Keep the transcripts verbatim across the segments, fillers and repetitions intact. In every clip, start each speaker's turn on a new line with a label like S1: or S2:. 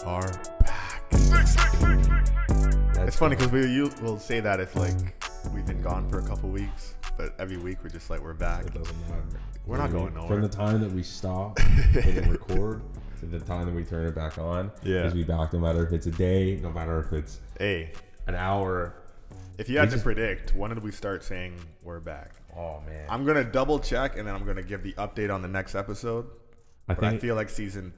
S1: are back. It's funny because we you will say that if like we've been gone for a couple weeks, but every week we're just like we're back.
S2: It doesn't matter.
S1: We're not going nowhere.
S2: From the time that we stop and record to the time that we turn it back on,
S1: yeah,
S2: because we back no matter if it's a day, no matter if it's
S1: hey
S2: an hour.
S1: If you had to just predict, when did we start saying we're back?
S2: Oh man,
S1: I'm gonna double check and then I'm gonna give the update on the next episode.
S2: I
S1: but
S2: think
S1: I feel like season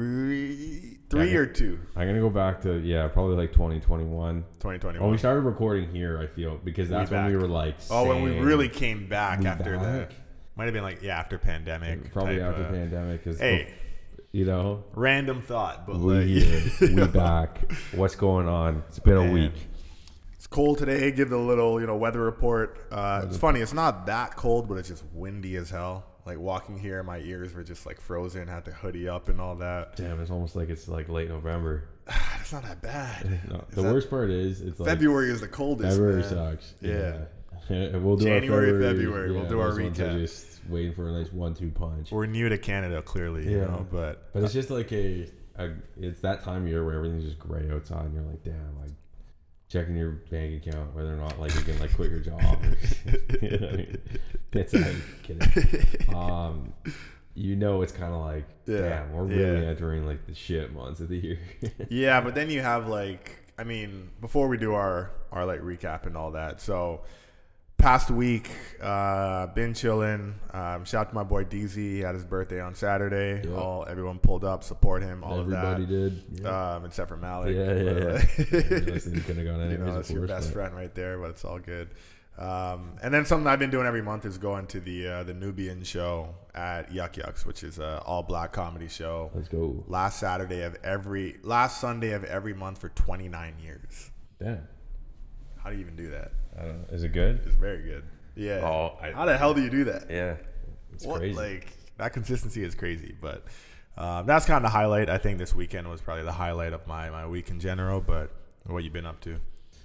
S1: three, three
S2: yeah,
S1: or two.
S2: I'm gonna go back to yeah, probably like twenty twenty-one.
S1: twenty twenty-one.
S2: When we started recording here, I feel because that's
S1: we
S2: when we were like.
S1: Oh, when we really came back
S2: we
S1: after
S2: back?
S1: the. Might have been like yeah after pandemic.
S2: Probably
S1: type,
S2: after
S1: uh,
S2: pandemic. Cause
S1: hey,
S2: you know,
S1: random thought, but
S2: we
S1: like,
S2: here, we back. What's going on? It's been
S1: Man.
S2: a week.
S1: It's cold today. Give the little you know weather report. Uh, it's funny. It's not that cold, but it's just windy as hell. Like walking here, my ears were just like frozen. Had to hoodie up and all that.
S2: Damn, it's almost like it's like late November.
S1: It's not that bad.
S2: No,
S1: Is
S2: the
S1: that,
S2: worst part is it's like
S1: February is the coldest.
S2: February
S1: man.
S2: sucks.
S1: Yeah.
S2: yeah. We'll do
S1: January,
S2: our February,
S1: February.
S2: Yeah,
S1: we'll do our
S2: those ones are
S1: recap.
S2: Just waiting for a nice one-two punch.
S1: We're new to Canada, clearly. You
S2: Yeah.
S1: know, but
S2: But it's just like a, a, it's that time of year where everything's just gray outside, and you're like, damn, like checking your bank account whether or not like you can like quit your job. You know what I mean? It's like kidding. Um, you know, it's kind of like,
S1: Yeah.
S2: damn, we're really
S1: Yeah.
S2: entering like the shit months of the year.
S1: yeah, but then you have like, I mean, before we do our our like recap and all that, so. Past week, uh, been chilling. Um, shout out to my boy D Z. He had his birthday on Saturday.
S2: Yep.
S1: All everyone pulled up, support him. All
S2: Everybody
S1: of that.
S2: did. Yeah.
S1: Um, except for Malik.
S2: Yeah, yeah,
S1: But,
S2: yeah.
S1: uh,
S2: Listen, you couldn't have gone
S1: you
S2: anyways,
S1: know,
S2: of
S1: that's your
S2: course,
S1: best
S2: but-
S1: friend right there, but it's all good. Um, and then something I've been doing every month is going to the uh, the Nubian show at Yuck Yucks, which is an all black comedy show.
S2: Let's go.
S1: Last Saturday of every last Sunday of every month for twenty-nine years.
S2: Damn.
S1: How do you even do that?
S2: I don't know. Is it good?
S1: It's very good. Yeah.
S2: Oh, I-
S1: How the hell do you do that?
S2: Yeah. It's
S1: What,
S2: crazy.
S1: Like that consistency is crazy, but um, that's kind of the highlight. I think this weekend was probably the highlight of my, my week in general. But what you been up to?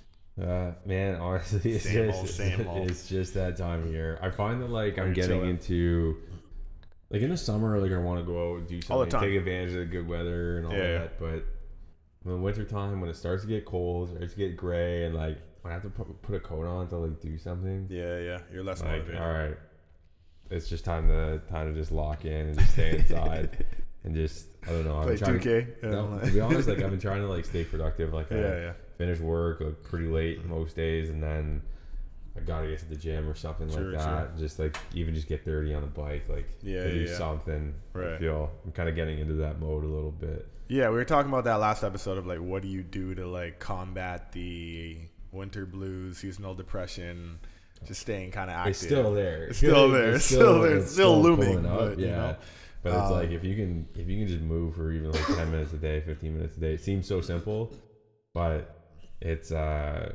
S2: Uh, man, honestly, it's
S1: Same
S2: just,
S1: old, same old.
S2: it's just that time of year. I find that like I'm
S1: You're
S2: getting
S1: chilling.
S2: into like in the summer, like I want to go out and do
S1: All the
S2: something,
S1: time.
S2: take advantage of the good weather and all
S1: Yeah, yeah.
S2: that. But in the winter time, when it starts to get cold, it starts to get gray, and like when I have to put, put a coat on to like do something,
S1: Yeah, yeah. You're less
S2: like
S1: motivated.
S2: all right, it's just time to time to just lock in and just stay inside and just I don't know.
S1: Play
S2: I'm trying
S1: two K.
S2: to, no, to be honest, like I've been trying to like stay productive. Like I
S1: Yeah, yeah.
S2: finish work like pretty late most days, and then I gotta get to the gym or something
S1: Sure,
S2: like that. Just like even just get thirty on the bike, like
S1: Yeah,
S2: to do
S1: yeah, yeah.
S2: something.
S1: Right.
S2: I feel I'm kind of getting into that mode a little bit.
S1: Yeah, we were talking about that last episode of like, what do you do to like combat the winter blues, seasonal depression, just staying kind of active.
S2: It's still there.
S1: It's still there. It's still there. It's still looming,
S2: pulling up,
S1: but,
S2: yeah.
S1: you know.
S2: But it's
S1: Um,
S2: like if you can if you can just move for even like ten minutes a day, fifteen minutes a day, it seems so simple, but it's uh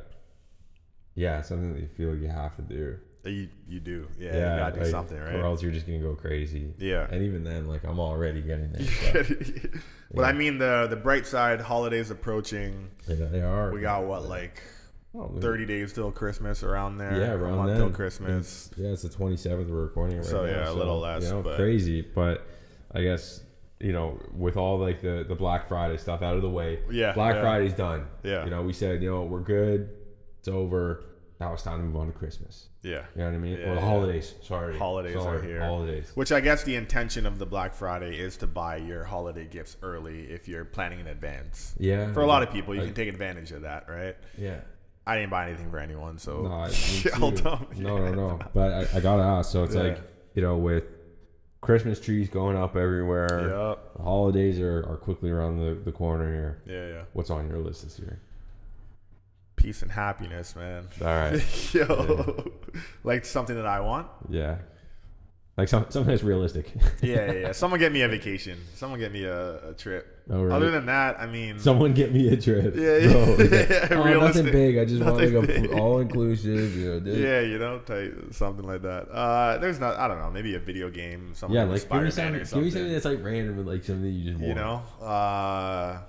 S2: yeah, something that you feel like you have to do.
S1: You you do, yeah. you gotta do
S2: like,
S1: something, right?
S2: Or else you're just gonna go crazy.
S1: Yeah.
S2: And even then, like I'm already getting there. So,
S1: But
S2: yeah.
S1: I mean, the the bright side, holidays approaching.
S2: yeah, they are.
S1: We got what like
S2: Oh,
S1: thirty days till Christmas, around there.
S2: Yeah,
S1: a
S2: around
S1: month
S2: then.
S1: till Christmas.
S2: Yeah, it's the twenty-seventh we're recording it right
S1: So,
S2: now.
S1: yeah, a little less,
S2: You know,
S1: but-
S2: crazy, but I guess you know with all like the the Black Friday stuff out of the way.
S1: Yeah,
S2: Black
S1: yeah.
S2: Friday's done.
S1: Yeah.
S2: You know, we said you know we're good. It's over. Now it's time to move on to Christmas.
S1: Yeah.
S2: You know what I mean?
S1: Yeah,
S2: or the
S1: yeah.
S2: holidays. Sorry.
S1: Holidays
S2: Sorry,
S1: are here.
S2: Holidays.
S1: Which I guess the intention of the Black Friday is to buy your holiday gifts early if you're planning in advance.
S2: Yeah.
S1: For a lot of people, you
S2: I-
S1: can take advantage of that, right?
S2: Yeah.
S1: I didn't buy anything for anyone, so
S2: No, I, me
S1: all
S2: too.
S1: dumb.
S2: no, no, no. But I, I gotta ask. So it's
S1: Yeah.
S2: like you know with Christmas trees going up everywhere.
S1: Yep.
S2: The holidays are, are quickly around the, the corner here.
S1: Yeah, yeah.
S2: What's on your list this year?
S1: Peace and happiness, man.
S2: All right.
S1: Yo, like something that I want.
S2: Yeah. Like some, something that's realistic.
S1: Yeah, yeah, yeah. Someone get me a vacation. Someone get me a, a trip.
S2: Oh, really?
S1: Other than that, I mean,
S2: Someone get me a trip.
S1: Yeah, yeah.
S2: Bro,
S1: Yeah,
S2: like, oh,
S1: realistic.
S2: nothing big. I just want
S1: Nothing
S2: like a
S1: big.
S2: all inclusive. You know, this-
S1: yeah, you know, type, something like that. Uh, there's not. I don't know. Maybe a video game. Something
S2: Yeah,
S1: like,
S2: like give me,
S1: Spider-Man
S2: something,
S1: or
S2: give me
S1: something.
S2: something that's like random and like something you just want.
S1: You know, uh,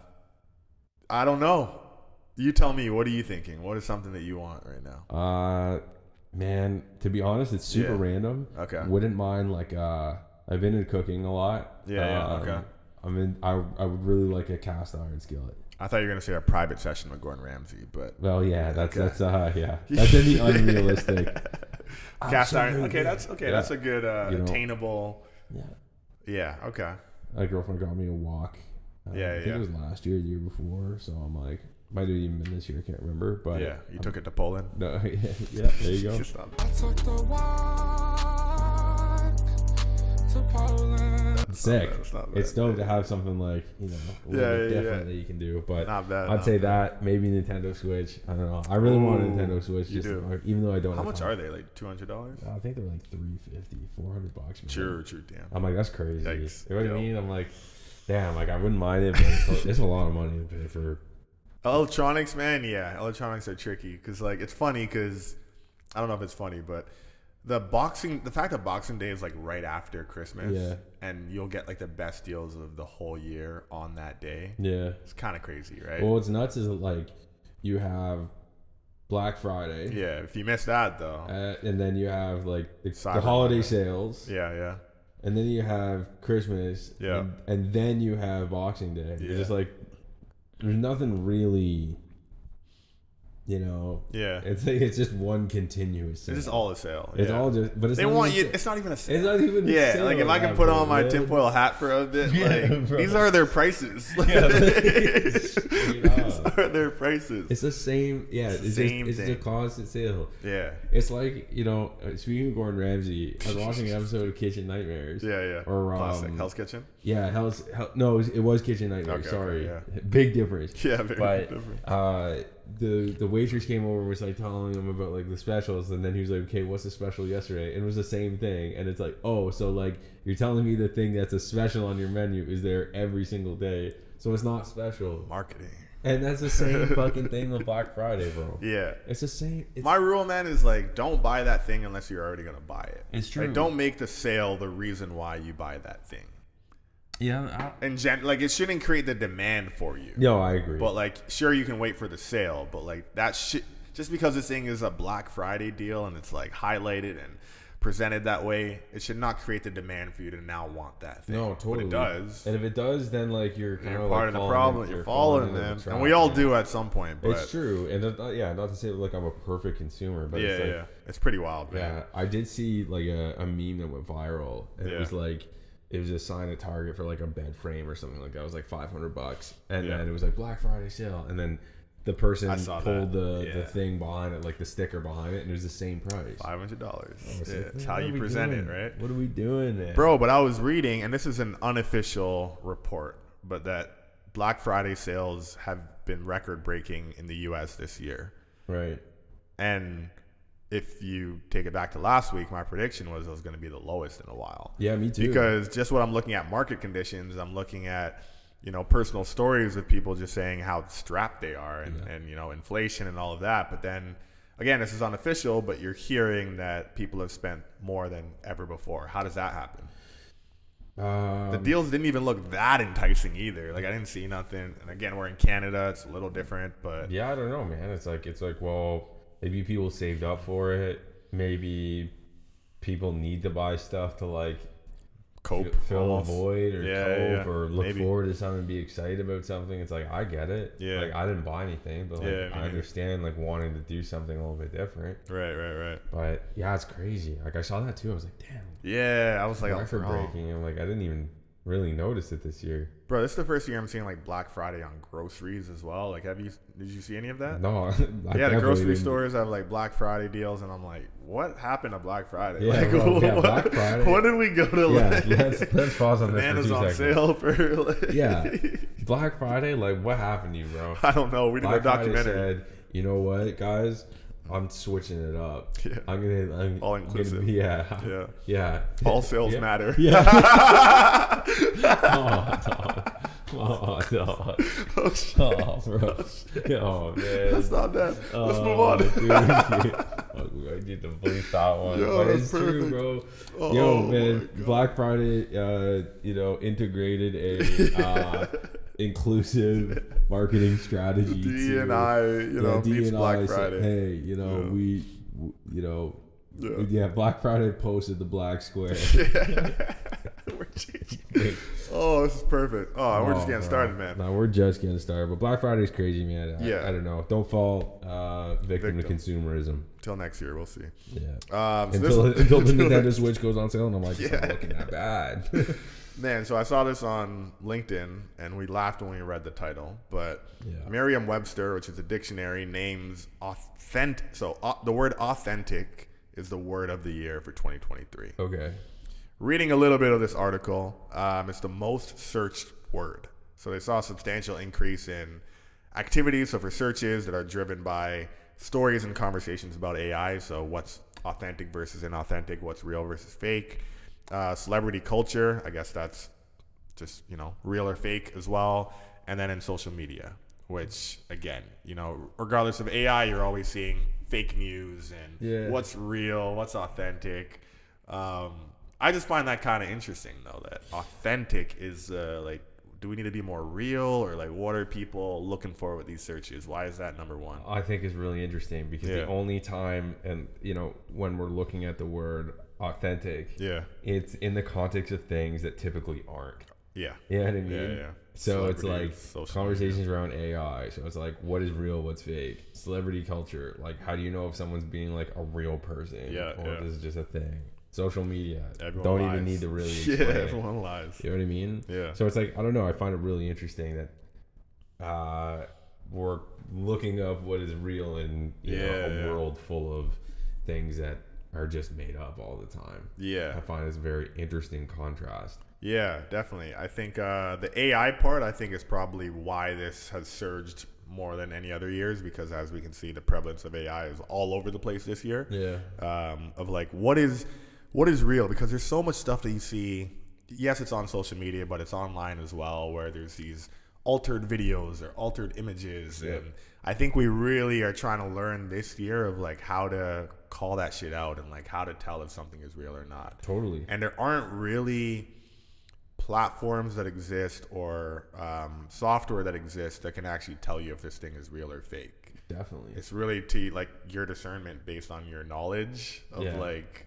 S1: I don't know. You tell me. What are you thinking? What is something that you want right now?
S2: Uh, man, to be honest, it's super
S1: Yeah.
S2: random.
S1: Okay.
S2: Wouldn't mind like uh, I've been in cooking a lot.
S1: Yeah, yeah,
S2: Um,
S1: okay.
S2: I'm in. I I would really like a cast iron skillet.
S1: I thought you were gonna say a private session with Gordon Ramsay, but
S2: Well, yeah, that's
S1: Okay.
S2: that's uh yeah, that's in the unrealistic.
S1: cast iron.
S2: Absolutely.
S1: Okay, that's okay.
S2: Yeah.
S1: That's a good uh,
S2: You know.
S1: attainable.
S2: Yeah,
S1: Yeah. Okay.
S2: my girlfriend got me a walk. Uh,
S1: Yeah,
S2: I think
S1: yeah.
S2: it was last year, the year before. So I'm like, might have even been this year. I can't remember, but
S1: Yeah. You
S2: I'm-
S1: took it to Poland.
S2: No, yeah, yeah, there you go.
S1: Just not-
S3: I took the walk to Poland.
S2: It's sick.
S1: bad, it's not
S2: It's
S1: bad.
S2: dope to have something like, you know, a little
S1: Yeah,
S2: bit
S1: yeah,
S2: different
S1: yeah.
S2: that you can do. But
S1: Not bad.
S2: I'd
S1: not
S2: say
S1: bad.
S2: that maybe Nintendo Switch. I don't know. I really want a
S1: Ooh,
S2: Nintendo Switch.
S1: you
S2: Just
S1: do.
S2: like, even though I don't.
S1: How
S2: have
S1: much
S2: time.
S1: are they? Like two hundred dollars?
S2: I think they're like three fifty, four hundred bucks. Man.
S1: True. True. Damn.
S2: I'm like, that's crazy.
S1: Yikes.
S2: You know what
S1: Yo.
S2: I mean? I'm like, damn, like I wouldn't mind it, but it's a, it's a lot of money to pay for.
S1: Electronics, man. Yeah, electronics are tricky because like it's funny because I don't know if it's funny, but the boxing, the fact that Boxing Day is like right after Christmas,
S2: Yeah.
S1: and you'll get like the best deals of the whole year on that day.
S2: Yeah.
S1: It's kind of crazy, right?
S2: Well, what's nuts is that, like you have Black Friday.
S1: yeah. If you miss that though,
S2: Uh, and then you have like the,
S1: Cyber
S2: the holiday
S1: Monday.
S2: sales.
S1: yeah, yeah.
S2: And then you have Christmas.
S1: Yeah.
S2: And, and then you have Boxing Day.
S1: Yeah.
S2: It's just like there's nothing really, you know.
S1: Yeah.
S2: It's like it's just one continuous. Sale.
S1: It's just all a sale.
S2: It's
S1: yeah.
S2: all just. But it's
S1: They
S2: not
S1: want
S2: even
S1: you.
S2: sa-
S1: It's not even a sale.
S2: It's not even. a
S1: Yeah,
S2: sale
S1: like if
S2: at
S1: I can
S2: that
S1: put
S2: point,
S1: on my
S2: man.
S1: tinfoil hat for a bit,
S2: Yeah,
S1: like
S2: bro.
S1: these are their prices.
S2: Yeah,
S1: these
S2: straight up.
S1: are their prices.
S2: It's the same. Yeah, it's
S1: Same
S2: just, it's
S1: thing.
S2: a constant sale.
S1: yeah,
S2: It's like, you know, uh, speaking of Gordon Ramsay, I was watching an episode of Kitchen Nightmares.
S1: yeah, yeah.
S2: Or,
S1: Classic
S2: um,
S1: Hell's Kitchen.
S2: Yeah, Hell's, Hell, no, it was, it was Kitchen Nightmares.
S1: Okay,
S2: sorry.
S1: okay, yeah.
S2: Big difference.
S1: Yeah, very
S2: But
S1: different.
S2: uh, the the waitress came over and was like telling him about like the specials, and then he was like, okay, what's the special yesterday? And it was the same thing. And it's like, oh, so like you're telling me the thing that's a special on your menu is there every single day. So it's not special.
S1: Marketing.
S2: And that's the same fucking thing with Black Friday, bro.
S1: Yeah.
S2: It's the same. It's,
S1: My rule, man, is like don't buy that thing unless you're already gonna buy it.
S2: It's true.
S1: Like, don't make the sale the reason why you buy that thing.
S2: yeah.
S1: And gen- like it shouldn't create the demand for you.
S2: No, I agree.
S1: But like, sure, you can wait for the sale, but like that shit. Just because this thing is a Black Friday deal and it's like highlighted and presented that way, it should not create the demand for you to now want that thing.
S2: No, totally.
S1: But it does.
S2: And if it does, then like you're kind
S1: You're
S2: of
S1: part
S2: like
S1: of the
S2: falling
S1: problem.
S2: in-
S1: You're,
S2: you're
S1: falling,
S2: into the
S1: man.
S2: trap,
S1: And we all
S2: man.
S1: do at some point. But
S2: It's true, and uh, yeah, not to say like I'm a perfect consumer, but
S1: yeah,
S2: it's like,
S1: yeah, it's pretty wild, man.
S2: yeah. I did see like a, a meme that went viral, and
S1: Yeah.
S2: it was like it was a sign at Target for like a bed frame or something like that. It was like five hundred bucks, and
S1: Yeah.
S2: then it was like Black Friday sale, and then the person
S1: I saw
S2: pulled
S1: that.
S2: the,
S1: Yeah.
S2: the thing behind it, like the sticker behind it, and it was the same price.
S1: Five hundred dollars.
S2: I was
S1: Yeah,
S2: like,
S1: it's
S2: man,
S1: how
S2: what
S1: you
S2: are we
S1: present
S2: doing?
S1: it, right?
S2: What are we doing, man?
S1: Bro, but I was reading, and this is an unofficial report, but that Black Friday sales have been record breaking in the U S this year.
S2: Right?
S1: And if you take it back to last week, my prediction was it was going to be the lowest in a while.
S2: Yeah, me too.
S1: Because just what I'm looking at market conditions, I'm looking at, you know, personal stories of people just saying how strapped they are and,
S2: Yeah.
S1: and, you know, inflation and all of that. But then, again, this is unofficial, but you're hearing that people have spent more than ever before. How does that happen?
S2: um,
S1: The deals didn't even look that enticing either. Like, I didn't see nothing. And again, we're in Canada. It's a little different, but
S2: Yeah, I don't know, man. It's like it's like, well, maybe people saved up for it. Maybe people need to buy stuff to like
S1: cope.
S2: f- fill
S1: almost.
S2: a void or
S1: Yeah,
S2: cope
S1: yeah,
S2: or look
S1: maybe.
S2: forward to something, be excited about something. It's like I get it.
S1: Yeah.
S2: Like I didn't buy anything, but like
S1: Yeah, me
S2: I
S1: neither.
S2: understand like wanting to do something a little bit different.
S1: Right, right, right.
S2: But yeah, it's crazy. Like I saw that too. I was like, damn,
S1: Yeah, I was like,
S2: record
S1: oh,
S2: breaking. I'm like, I didn't even really notice it this year.
S1: bro, this is the first year I'm seeing like Black Friday on groceries as well. Like, have you? Did you see any of that?
S2: No, I
S1: yeah, the
S2: definitely
S1: grocery
S2: didn't.
S1: stores have like Black Friday deals, and I'm like, what happened to Black Friday?
S2: Yeah,
S1: like,
S2: bro, yeah,
S1: what,
S2: Black Friday.
S1: When did we go to
S2: Yeah,
S1: like
S2: let's let's pause on this for
S1: bananas
S2: two
S1: on
S2: seconds.
S1: sale for? Like,
S2: Yeah, Black Friday. Like, what happened to you, bro?
S1: I don't know. We did
S2: Black
S1: a
S2: Friday
S1: documentary.
S2: said, you know what, guys? I'm switching it up.
S1: Yeah.
S2: I'm gonna I'm
S1: All inclusive.
S2: gonna- yeah.
S1: Yeah.
S2: Yeah.
S1: All sales
S2: Yeah.
S1: matter.
S2: Yeah. oh, no. Oh, no.
S1: Oh, shit.
S2: Oh, bro. Oh, man.
S1: That's not bad. Let's
S2: Oh,
S1: move on.
S2: dude. Fuck, I need to bleep that one.
S1: Yo,
S2: but
S1: that's
S2: it's true,
S1: perfect.
S2: bro.
S1: Oh,
S2: Yo,
S1: my
S2: man,
S1: God.
S2: Black Friday, uh, you know, integrated a uh, inclusive marketing strategy.
S1: D
S2: to-
S1: and I, you
S2: yeah,
S1: know,
S2: D
S1: beats
S2: and I
S1: Black
S2: said,
S1: Friday.
S2: hey, you know,
S1: Yeah.
S2: we, w- you know,
S1: Yeah.
S2: yeah. Black Friday posted the black square.
S1: We're Oh, this is perfect. Oh, we're just
S2: Oh,
S1: getting
S2: bro.
S1: started, man.
S2: No, we're just getting started. But Black Friday is crazy, man. I,
S1: Yeah.
S2: I don't know. Don't fall uh, victim,
S1: Victim.
S2: to consumerism.
S1: Till next year, we'll see.
S2: Yeah.
S1: Um, so
S2: Until
S1: this-
S2: until the Nintendo Switch goes on sale, and I'm like, it's
S1: Yeah.
S2: not looking that bad.
S1: Man, so I saw this on LinkedIn, and we laughed when we read the title. But
S2: Yeah.
S1: Merriam-Webster, which is a dictionary, names authentic. So uh, the word authentic is the word of the year for twenty twenty-three.
S2: Okay.
S1: Reading a little bit of this article, um, it's the most searched word. So they saw a substantial increase in activities. So for searches that are driven by stories and conversations about A I. So what's authentic versus inauthentic, what's real versus fake. Uh, celebrity culture, I guess that's just, you know, real or fake as well. And then in social media, which again, you know, regardless of A I, you're always seeing fake news and
S2: Yeah.
S1: what's real, what's authentic. Um, I just find that kind of interesting, though, that authentic is uh, like, do we need to be more real, or like, what are people looking for with these searches? Why is that number one?
S2: I think is really interesting because
S1: Yeah.
S2: the only time, and you know, when we're looking at the word authentic,
S1: Yeah,
S2: it's in the context of things that typically aren't.
S1: yeah,
S2: You know what I mean?
S1: yeah, yeah.
S2: So it's like
S1: Celebrities, social
S2: conversations around A I. So it's like, what is real? What's fake? Celebrity culture. Like, how do you know if someone's being like a real person?
S1: Yeah,
S2: Or
S1: yeah.
S2: if this is just a thing? Social media.
S1: Everyone
S2: don't
S1: lies.
S2: even need to really
S1: Yeah,
S2: explain it.
S1: everyone lies.
S2: You know what I mean?
S1: Yeah.
S2: So it's like, I don't know. I find it really interesting that uh, we're looking up what is real in you know,
S1: Yeah,
S2: a
S1: yeah.
S2: world full of things that are just made up all the time.
S1: Yeah.
S2: I find it's a very interesting contrast.
S1: Yeah, definitely. I think uh, the A I part, I think, is probably why this has surged more than any other years, because as we can see, the prevalence of A I is all over the place this year.
S2: Yeah.
S1: Um, of like, what is what is real? Because there's so much stuff that you see. Yes, it's on social media, but it's online as well, where there's these altered videos or altered images.
S2: Yeah.
S1: And I think we really are trying to learn this year of like how to call that shit out and like how to tell if something is real or not.
S2: Totally.
S1: And there aren't really platforms that exist or um, software that exists that can actually tell you if this thing is real or fake.
S2: Definitely.
S1: It's really to like your discernment based on your knowledge of
S2: Yeah.
S1: like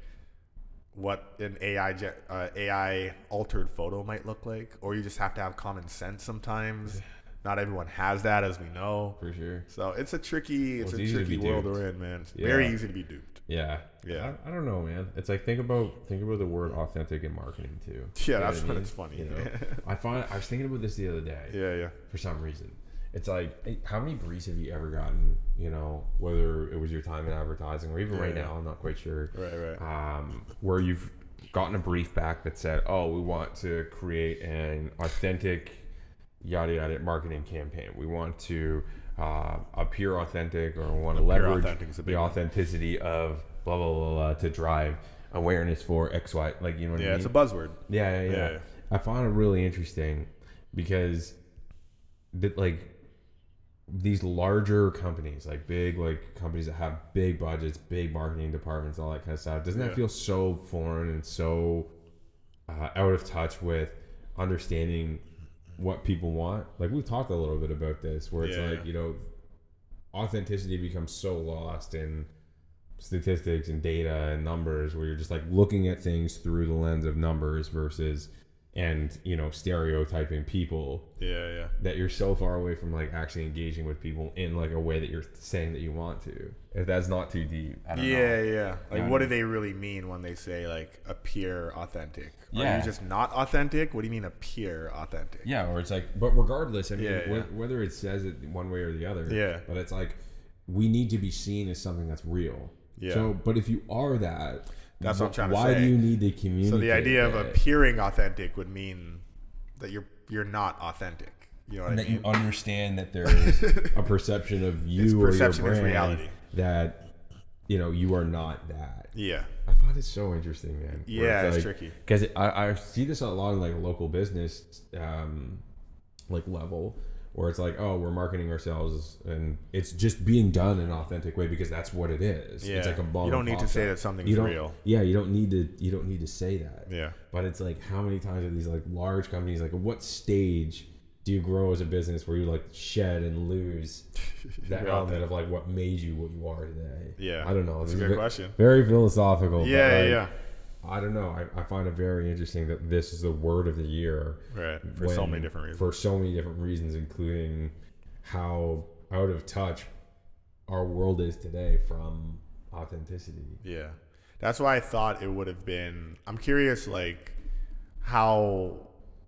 S1: what an A I ge- uh, A I altered photo might look like, or you just have to have common sense sometimes. Not everyone has that, as we know.
S2: For sure.
S1: So it's a tricky, it's
S2: Well, it's
S1: a
S2: easy to
S1: tricky
S2: be
S1: world
S2: duped.
S1: we're in, man. It's
S2: Yeah.
S1: very easy to be duped.
S2: Yeah.
S1: Yeah.
S2: I, I don't know, man. It's like think about think about the word authentic in marketing too.
S1: Yeah,
S2: You know
S1: that's
S2: what I
S1: when
S2: mean?
S1: it's funny.
S2: You know? I find I was thinking about this the other day.
S1: Yeah, yeah.
S2: For some reason. It's like, hey, how many briefs have you ever gotten, you know, whether it was your time in advertising or even
S1: Yeah,
S2: right
S1: yeah.
S2: now, I'm not quite sure,
S1: Right, right.
S2: um, where you've gotten a brief back that said, oh, we want to create an authentic yada yada marketing campaign. We want to uh, appear authentic, or we want to
S1: Appear
S2: leverage
S1: authentic is a
S2: the
S1: big one.
S2: authenticity of blah, blah, blah, blah, to drive awareness for X, Y, like, you know what I
S1: Yeah,
S2: mean?
S1: it's a buzzword.
S2: Yeah, yeah, yeah.
S1: Yeah, yeah.
S2: I find it really interesting because, that like, these larger companies, like big, like companies that have big budgets, big marketing departments, all that kind of stuff, doesn't that
S1: Yeah.
S2: feel so foreign and so uh, out of touch with understanding what people want? Like, we've talked a little bit about this, where it's
S1: Yeah.
S2: like, you know, authenticity becomes so lost in statistics and data and numbers, where you're just like looking at things through the lens of numbers versus, and you know, stereotyping people,
S1: Yeah, yeah.
S2: that you're so far away from like actually engaging with people in like a way that you're saying that you want to. If that's not too deep, I don't
S1: Yeah,
S2: know.
S1: yeah. Like,
S2: Yeah, I
S1: what do
S2: mean-
S1: they really mean when they say like appear authentic? Are
S2: Yeah.
S1: you just not authentic? What do you mean appear authentic?
S2: Yeah, or it's like, but regardless, I mean,
S1: Yeah,
S2: wh-
S1: yeah.
S2: whether it says it one way or the other,
S1: Yeah.
S2: but it's like, we need to be seen as something that's real.
S1: Yeah.
S2: So, but if you are that,
S1: That's what I'm
S2: wh-
S1: trying to
S2: why
S1: say.
S2: do you need to communicate?
S1: So the idea of
S2: that?
S1: appearing authentic would mean that you're you're not authentic. You know what
S2: that
S1: I mean?
S2: you understand that there's a perception of you
S1: It's
S2: or
S1: perception
S2: your
S1: is
S2: brand
S1: reality.
S2: that, you know, you are not that.
S1: yeah.
S2: I find it so interesting, man.
S1: Yeah, it's tricky.
S2: Because I, I see this a lot in like local business, um, like level, where it's like, oh, we're marketing ourselves, and it's just being done in an authentic way because that's what it is.
S1: Yeah.
S2: It's like a mom
S1: You don't
S2: and
S1: need
S2: pop
S1: to say
S2: shop.
S1: that something's
S2: You don't-
S1: real.
S2: Yeah, you don't need to. You don't need to say that.
S1: Yeah.
S2: But it's like, how many times are these like large companies, like at what stage do you grow as a business where you like shed and lose that
S1: You're
S2: element
S1: authentic.
S2: of like what made you what you are today?
S1: Yeah.
S2: I don't know.
S1: That's
S2: This
S1: a
S2: is
S1: good
S2: ve-
S1: question.
S2: Very philosophical.
S1: Yeah,
S2: but like,
S1: yeah.
S2: I don't know. I, I find it very interesting that this is the word of the year.
S1: Right. For so
S2: when-
S1: many different reasons.
S2: For so many different reasons, including how out of touch our world is today from authenticity.
S1: Yeah. That's why I thought it would have been, I'm curious, like, how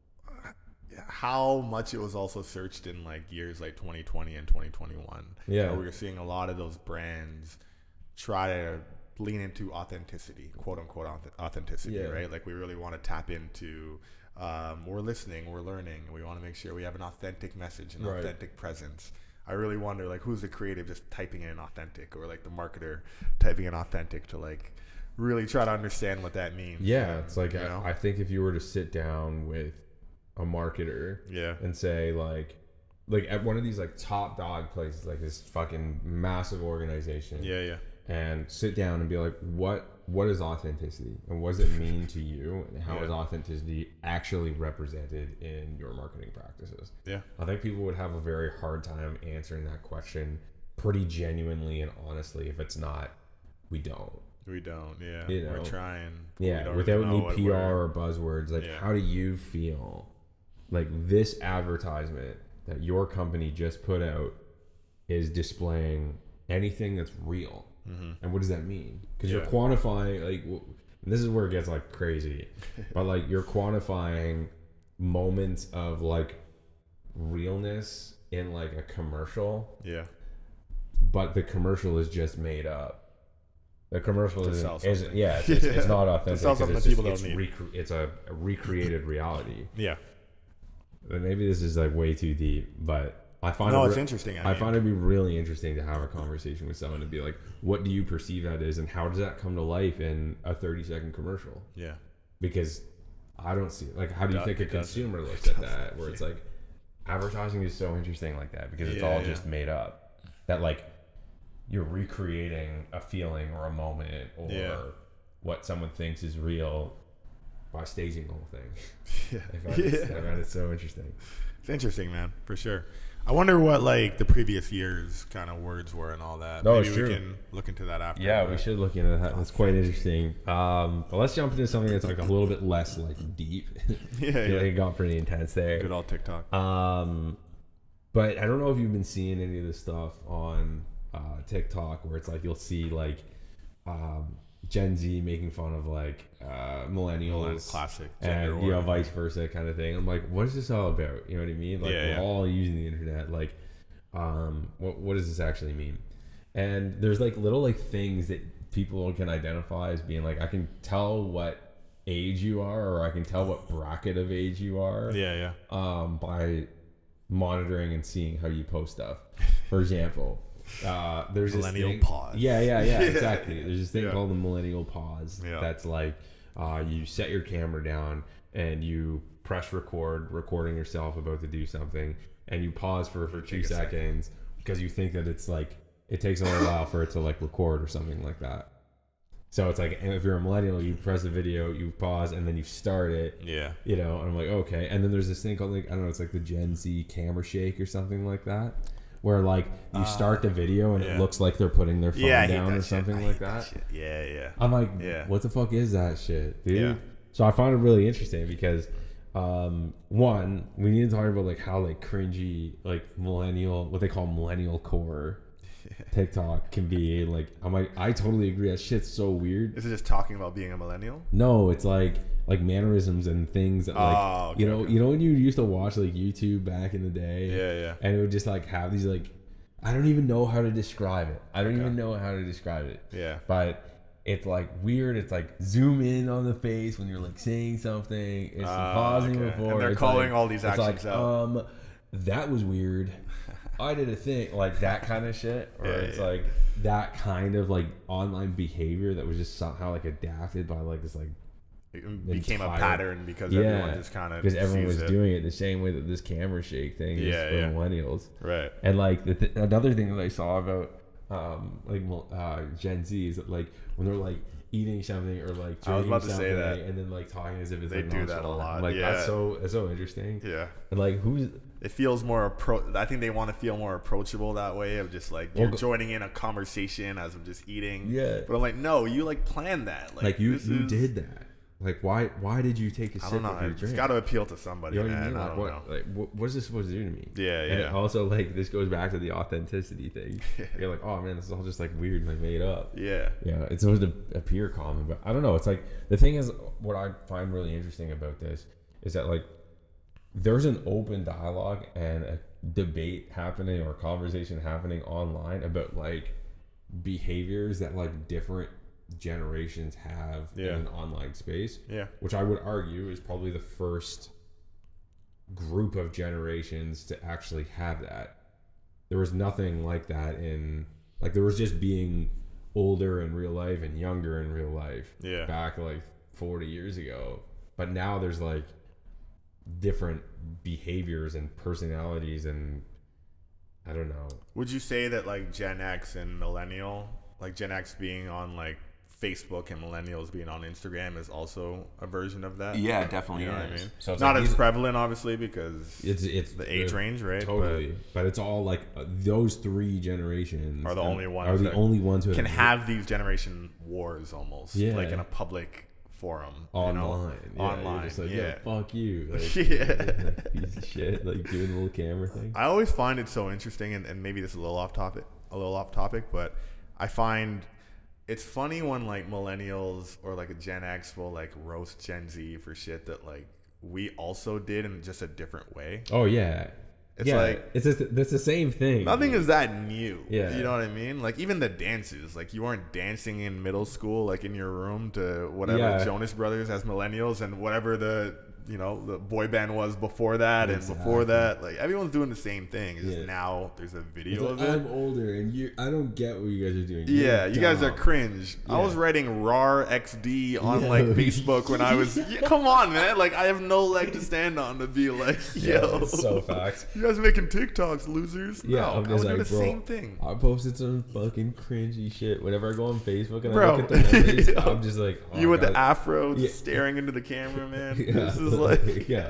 S1: how much it was also searched in, like, years like twenty twenty and twenty twenty-one.
S2: Yeah.
S1: Where we were seeing a lot of those brands try to lean into authenticity, quote unquote auth- authenticity,
S2: Yeah.
S1: right? Like, we really want to tap into, um, we're listening, we're learning, we want to make sure we have an authentic message, an
S2: Right.
S1: authentic presence. I really wonder, like, who's the creative just typing in authentic, or like the marketer typing in authentic to, like, really try to understand what that means.
S2: Yeah, it's like
S1: you
S2: I,
S1: know?
S2: I think if you were to sit down with a marketer
S1: Yeah.
S2: and say like like at one of these like top dog places, like this fucking massive organization,
S1: Yeah, yeah.
S2: and sit down and be like, what what is authenticity and what does it mean to you, and how
S1: Yeah.
S2: is authenticity actually represented in your marketing practices?
S1: Yeah.
S2: I think people would have a very hard time answering that question pretty genuinely and honestly if it's not, we don't.
S1: We don't, yeah.
S2: You know.
S1: We're trying. but we
S2: Yeah,
S1: don't
S2: without
S1: really know
S2: any
S1: what
S2: P
S1: we're-
S2: R or buzzwords, like
S1: Yeah.
S2: how do you feel like this advertisement that your company just put out is displaying anything that's real?
S1: Mm-hmm.
S2: And what does that mean? Because
S1: Yeah.
S2: you're quantifying, like, w- and this is where it gets like crazy, but like you're quantifying moments of like realness in like a commercial,
S1: Yeah.
S2: but the commercial is just made up. The commercial
S1: To
S2: isn't,
S1: sell
S2: isn't
S1: something.
S2: yeah, it's, it's, it's not
S1: To
S2: authentic.
S1: sell
S2: 'cause
S1: something
S2: it's
S1: that
S2: just-
S1: people
S2: it's
S1: don't need.
S2: recre- it's a, a recreated reality.
S1: Yeah.
S2: And maybe this is like way too deep, but I find
S1: No,
S2: it
S1: it's
S2: re-
S1: interesting. I,
S2: I
S1: mean,
S2: find it'd be really interesting to have a conversation with someone and be like, what do you perceive that is, and how does that come to life in a thirty second commercial?
S1: Yeah.
S2: Because I don't see, like, how do you
S1: No,
S2: think a
S1: it doesn't.
S2: consumer looks at that? Where it's like, advertising is so interesting like that because it's
S1: Yeah,
S2: all
S1: yeah.
S2: just made up. That like you're recreating a feeling or a moment or
S1: Yeah.
S2: what someone thinks is real by staging the whole thing.
S1: Yeah.
S2: I find, it,
S1: Yeah.
S2: I find it so interesting.
S1: It's interesting, man, for sure. I wonder what, like, the previous years kind of words were and all that.
S2: No,
S1: Maybe
S2: it's
S1: we
S2: true.
S1: can look into that after.
S2: Yeah,
S1: but-
S2: we should look into that. That's quite interesting. Um, but let's jump into something that's like a little bit less like deep.
S1: Yeah,
S2: I feel
S1: yeah.
S2: like it got pretty intense there.
S1: Good old TikTok.
S2: Um, but I don't know if you've been seeing any of this stuff on uh, TikTok where it's like you'll see like um, Gen Z making fun of like uh, millennials,
S1: Classic.
S2: and
S1: gender
S2: you know
S1: war.
S2: vice versa kind of thing. I'm like, what is this all about? You know what I mean? Like
S1: Yeah,
S2: we're
S1: yeah.
S2: all using the internet. Like, um, what what does this actually mean? And there's like little like things that people can identify as being like, I can tell what age you are, or I can tell what bracket of age you are.
S1: Yeah, yeah.
S2: Um, by monitoring and seeing how you post stuff. For example, uh, there's
S1: Millennial
S2: this thing,
S1: pause.
S2: Yeah, yeah, yeah,
S1: Yeah.
S2: exactly. There's this thing
S1: Yeah.
S2: called the millennial pause.
S1: Yeah.
S2: That's like uh, you set your camera down and you press record, recording yourself about to do something, and you pause for for two
S1: Take a second.
S2: seconds because you think that it's like it takes a little while for it to like record or something like that. So it's like, and if you're a millennial, you press the video, you pause, and then you start it.
S1: Yeah.
S2: You know, and I'm like, okay. And then there's this thing called like, I don't know, it's like the Gen Z camera shake or something like that, where like you start the video and
S1: yeah.
S2: it looks like they're putting their phone
S1: Yeah, I hate
S2: down
S1: that
S2: or
S1: shit.
S2: something
S1: I
S2: like
S1: hate
S2: that.
S1: shit. Yeah, yeah.
S2: I'm like,
S1: Yeah.
S2: what the fuck is that shit, dude?
S1: Yeah.
S2: So I find it really interesting because, um, one, we need to talk about like how like cringy, like millennial, what they call millennial core TikTok can be. Like, I'm like, I totally agree. That shit's so weird.
S1: Is it just talking about being a millennial?
S2: No, it's like like mannerisms and things that like
S1: Oh, okay,
S2: you know
S1: okay.
S2: you know when you used to watch like YouTube back in the day.
S1: Yeah, yeah.
S2: And it would just like have these like, I don't even know how to describe it. I don't
S1: Okay.
S2: even know how to describe it.
S1: Yeah.
S2: But it's like weird. It's like zoom in on the face when you're like saying something. It's
S1: Ah,
S2: pausing
S1: okay.
S2: before.
S1: And they're
S2: It's
S1: calling
S2: like-
S1: all these
S2: it's
S1: actions
S2: like,
S1: out.
S2: Um, that was weird. I did a thing like that kind of shit, or
S1: Yeah,
S2: it's
S1: yeah.
S2: like that kind of like online behavior that was just somehow like adapted by like this like
S1: It became a
S2: entire-
S1: pattern because
S2: yeah,
S1: everyone just kind of
S2: because everyone was
S1: it.
S2: doing it the same way that this camera shake thing is
S1: Yeah,
S2: for
S1: yeah.
S2: millennials.
S1: Right.
S2: And like the th- another thing that I saw about um, like mil- uh, Gen Z is that like when they're like eating something or like
S1: I was
S2: drinking
S1: about to say
S2: something
S1: that.
S2: and then like talking as if it's
S1: They
S2: like
S1: do that a
S2: nonchalant.
S1: lot,
S2: Like
S1: yeah.
S2: that's so that's so interesting.
S1: Yeah.
S2: And like who's
S1: It feels more appro. I think they want to feel more approachable that way of just like
S2: Well,
S1: you're
S2: go-
S1: joining in a conversation as I'm just eating.
S2: Yeah.
S1: But I'm like, no, you like planned that. Like,
S2: like you
S1: this
S2: you
S1: is-
S2: did that. Like, why why did you take a
S1: I
S2: sip
S1: don't know.
S2: of your
S1: It's
S2: drink?
S1: got to appeal to somebody,
S2: You know what I
S1: man.
S2: mean?
S1: I
S2: Like,
S1: don't
S2: what,
S1: know.
S2: like, what, what is this supposed to do to me?
S1: Yeah,
S2: And
S1: yeah.
S2: also, like, this goes back to the authenticity thing. You're like, oh man, this is all just like weird and like made up.
S1: Yeah.
S2: Yeah, it's supposed to appear common, but I don't know. It's like the thing is, what I find really interesting about this is that like there's an open dialogue and a debate happening or conversation happening online about like behaviors that like different generations have
S1: Yeah.
S2: in an online space.
S1: Yeah.
S2: Which I would argue is probably the first group of generations to actually have that. There was nothing like that in like there was just being older in real life and younger in real life
S1: Yeah.
S2: back like forty years ago. But now there's like different behaviors and personalities and I don't know.
S1: Would you say that like Gen X and millennial, like Gen X being on like Facebook and millennials being on Instagram is also a version of that?
S4: Yeah, it definitely
S1: You know
S4: is.
S1: what I mean?
S2: So it's
S1: Not
S2: like
S1: as
S2: these-
S1: prevalent, obviously, because
S2: It's it's
S1: the age
S2: the-
S1: range, right?
S2: Totally, but, it's all like uh, those three generations
S1: Are the
S2: are-
S1: only ones
S2: Are the
S1: that
S2: only ones who
S1: But can have these generation wars almost,
S2: Yeah.
S1: like in a public forum,
S2: online.
S1: You know?
S2: Yeah,
S1: Online,
S2: you're just like,
S1: yeah.
S2: yeah, fuck you, like,
S1: Yeah.
S2: piece of shit, like doing the little camera thing.
S1: I always find it so interesting, and, and maybe this is a little off topic, a little off topic, but I find it's funny when like millennials or like a Gen X will like roast Gen Z for shit that like we also did in just a different way.
S2: Oh yeah,
S1: It's
S2: yeah,
S1: like-
S2: it's just, that's the same thing.
S1: Nothing is that new.
S2: Yeah.
S1: You know what I mean? Like even the dances, like you weren't dancing in middle school, like in your room to whatever
S2: Yeah.
S1: Jonas Brothers as millennials and whatever the, you know, the boy band was before that and before
S2: Exactly.
S1: that. Like everyone's doing the same thing. It's just
S2: Yeah.
S1: now there's a
S2: It's
S1: video
S2: like,
S1: of it.
S2: I'm older and you. I don't get what you guys are doing. You're
S1: Yeah, you guys are
S2: dumb.
S1: cringe. I
S2: Yeah.
S1: was writing rar X D on
S2: Yeah.
S1: like Facebook when I was. Yeah, come on, man! Like I have no leg to stand on to be like,
S2: Yeah,
S1: yo,
S2: it's so facts.
S1: you guys making TikToks, losers.
S2: Yeah,
S1: no,
S2: I'm
S1: I
S2: just
S1: would do
S2: like,
S1: the
S2: bro,
S1: same thing.
S2: I posted some fucking cringy shit. Whenever I go on Facebook and
S1: Bro.
S2: I look at the memories, I'm just like, oh,
S1: you with the
S2: God.
S1: afro, just
S2: Yeah.
S1: staring into the camera, man.
S2: Yeah,
S1: This is like,
S2: yeah,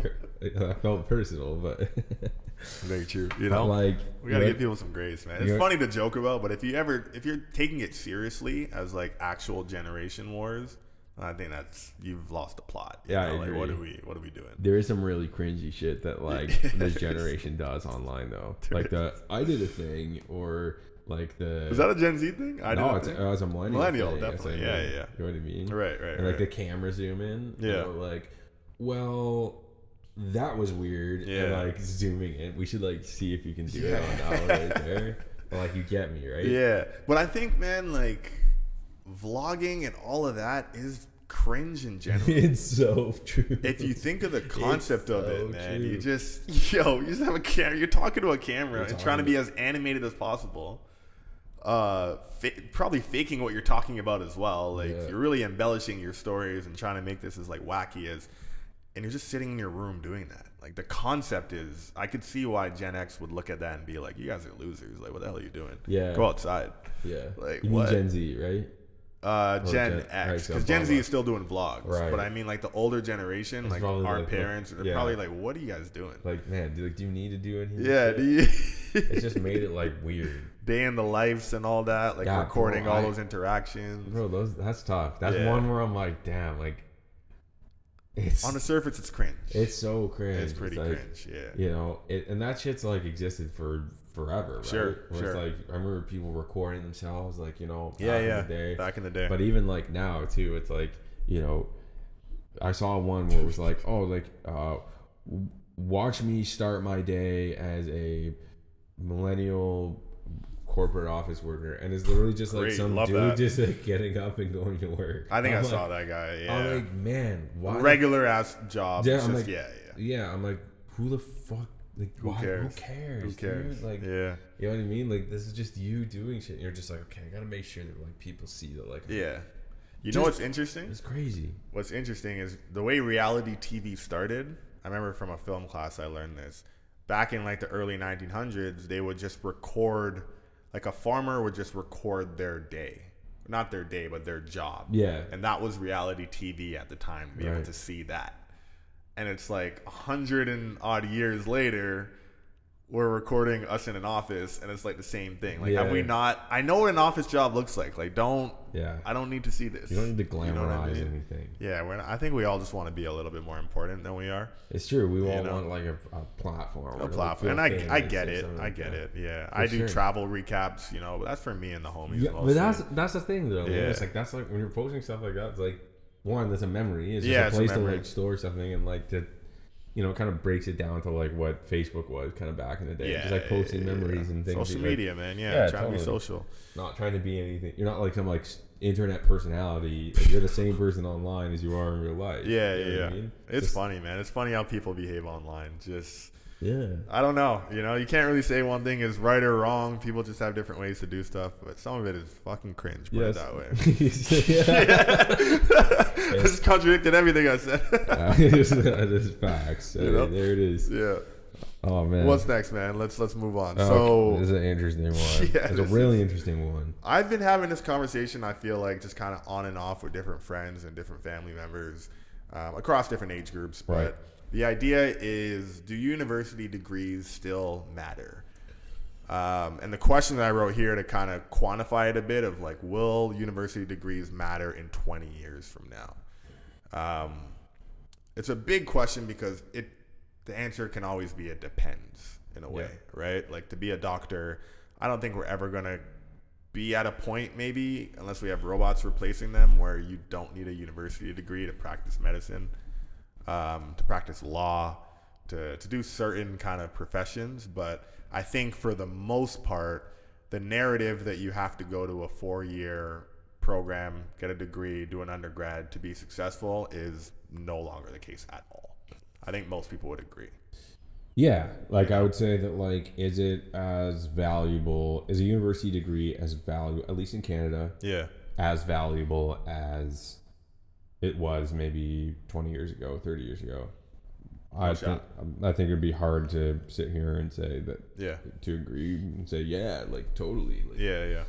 S2: I felt personal, but
S1: very true. You know,
S2: like
S1: we gotta
S2: you know,
S1: give people some grace, man. It's
S2: You're-
S1: funny to joke about, but if you ever, if you're taking it seriously as like actual generation wars, I think that's you've lost the plot. You
S2: Yeah, I
S1: know? Like, what are
S2: agree.
S1: we, what are we doing?
S2: there is some really cringy shit that like this generation does online though.
S1: There
S2: Like the I did a thing or like the
S1: Is that a Gen Z thing? I
S2: no,
S1: did
S2: it's,
S1: a thing.
S2: uh, it's a millennial.
S1: Millennial,
S2: thing. It's
S1: definitely.
S2: like,
S1: Yeah,
S2: uh,
S1: yeah, yeah.
S2: You know what I mean?
S1: Right, right,
S2: And like
S1: right.
S2: the camera zoom in. you
S1: Yeah.
S2: know, like, well, that was weird. And
S1: Yeah.
S2: like zooming in, we should like see if you can do
S1: Yeah.
S2: it on that one right there. But, like you get me, right?
S1: Yeah, but I think, man, like vlogging and all of that is cringe in general.
S2: It's so true.
S1: If you think of the concept of
S2: so
S1: it, man, you
S2: true.
S1: just yo, you just have a camera. You're talking to a camera
S2: You're
S1: and trying to
S2: talking
S1: be as animated as possible. Uh, fa- probably faking what you're talking about as well. Like
S2: Yeah.
S1: you're really embellishing your stories and trying to make this as like wacky as, and you're just sitting in your room doing that. Like the concept is, I could see why Gen X would look at that and be like, "You guys are losers. Like, what the hell are you doing?
S2: Yeah.
S1: Go outside."
S2: yeah.
S1: like,
S2: you
S1: what?
S2: mean Gen Z, right?
S1: Uh,
S2: Or
S1: Gen
S2: Gen-
S1: X,
S2: right, so
S1: because Gen Z
S2: vlog.
S1: is still doing vlogs,
S2: Right.
S1: but I mean like the older generation,
S2: It's
S1: like
S2: probably
S1: our
S2: like,
S1: parents, they're
S2: yeah.
S1: probably like, "What are you guys doing?"
S2: Like, man, do, like, do you need to do anything?
S1: Yeah, do you
S2: It's just made it like weird,
S1: day in the lives and all that, like
S2: Yeah,
S1: recording
S2: bro,
S1: all
S2: I-
S1: those interactions.
S2: bro. Those that's tough. That's
S1: Yeah.
S2: one where I'm like, damn, like it's
S1: On the surface, it's cringe.
S2: it's so cringe.
S1: It's pretty
S2: like,
S1: cringe, yeah.
S2: You know, it, and that shit's like existed for forever, right?
S1: Sure,
S2: Where
S1: sure.
S2: It's like I remember people recording themselves, like you know,
S1: Yeah,
S2: back in
S1: yeah.
S2: the day.
S1: Back in the day.
S2: But even like now too, it's like you know, I saw one where it was like, oh, like uh, w- watch me start my day as a millennial corporate office worker, and it's literally just like
S1: Great,
S2: some
S1: love
S2: dude
S1: that.
S2: just like getting up and going to work.
S1: I think
S2: I'm
S1: I
S2: like,
S1: saw that guy. Yeah,
S2: I'm like, man, why?
S1: regular ass job.
S2: Yeah,
S1: it's
S2: I'm
S1: just,
S2: like,
S1: yeah, yeah.
S2: yeah, I'm like, who the fuck? Like,
S1: Who
S2: why,
S1: cares?
S2: Who cares?
S1: Who cares?
S2: Dude? Like,
S1: yeah,
S2: you know what I mean? Like, this is just you doing shit. And you're just like, okay, I gotta make sure that like people see that. Like,
S1: yeah. You
S2: Just-
S1: know what's interesting?
S2: it's crazy.
S1: What's interesting is the way reality T V started. I remember from a film class I learned this. Back in like the early nineteen hundreds, they would just record, like a farmer would just record their day. Not their day, but their job.
S2: Yeah.
S1: And that was reality T V at the time, to be able
S2: Right.
S1: to see that. And it's like a hundred and odd years later, we're recording us in an office and it's like the same thing. Like,
S2: Yeah.
S1: have we not? I know what an office job looks like. Like, don't.
S2: Yeah.
S1: I don't need to see this.
S2: You don't need to glamorize
S1: You know what I mean?
S2: anything.
S1: Yeah, we're not, I think we all just want to be a little bit more important than we are.
S2: It's true. We all
S1: know?
S2: want like a, a platform.
S1: A
S2: or,
S1: platform,
S2: like,
S1: and
S2: feel
S1: I I
S2: famous
S1: get
S2: or
S1: it.
S2: something
S1: I
S2: like
S1: get
S2: that.
S1: it. Yeah,
S2: For
S1: I do
S2: sure.
S1: travel recaps. You know, but that's for me and the homies.
S2: Yeah,
S1: mostly.
S2: but that's that's the thing though.
S1: Yeah.
S2: Yeah. It's like that's like when you're posting stuff like that. It's like one, that's a memory. It's just
S1: Yeah,
S2: a
S1: it's a
S2: place to
S1: memory.
S2: like store something and like to, you know, it kind of breaks it down to like what Facebook was kind of back in the day.
S1: yeah,
S2: Just like posting
S1: yeah,
S2: memories
S1: yeah.
S2: and things.
S1: Social
S2: like,
S1: media, man. Yeah,
S2: Yeah,
S1: trying to be
S2: totally.
S1: social.
S2: Not trying to be anything. You're not like some like s- internet personality. You're the same person online as you are in real life.
S1: Yeah,
S2: You
S1: yeah,
S2: know what
S1: yeah.
S2: I mean?
S1: It's
S2: Just-
S1: funny, man. It's funny how people behave online. Just.
S2: Yeah.
S1: I don't know. You know, you can't really say one thing is right or wrong. People just have different ways to do stuff, but some of it is fucking cringe. Put
S2: Yes.
S1: it that way.
S2: yeah.
S1: I just contradicted everything I said.
S2: That is, that is facts.
S1: You know?
S2: There it is.
S1: yeah.
S2: Oh man.
S1: What's next, man? Let's let's move on.
S2: Oh,
S1: So
S2: this is an interesting one.
S1: Yeah,
S2: it's a
S1: this
S2: really interesting one.
S1: I've been having this conversation, I feel like, just kind of on and off with different friends and different family members um, across different age groups. But
S2: Right.
S1: the idea is, do university degrees still matter? Um, and the question that I wrote here to kind of quantify it a bit of like, will university degrees matter in twenty years from now? Um, it's a big question because it the answer can always be it depends in a way,
S2: Yeah.
S1: right? Like to be a doctor, I don't think we're ever going to be at a point maybe, unless we have robots replacing them, where you don't need a university degree to practice medicine, um, to practice law, to, to do certain kind of professions. But I think for the most part, the narrative that you have to go to a four-year program, get a degree, do an undergrad to be successful is no longer the case at all. I think most people would agree.
S2: Yeah, like I would say that like, is it as valuable, is a university degree as valuable, at least in Canada,
S1: Yeah.
S2: as valuable as it was maybe twenty years ago, thirty years ago? I
S1: No
S2: think
S1: shot.
S2: I think it'd be hard to sit here and say that,
S1: Yeah.
S2: to agree and say, yeah, like totally. Like,
S1: Yeah, yeah.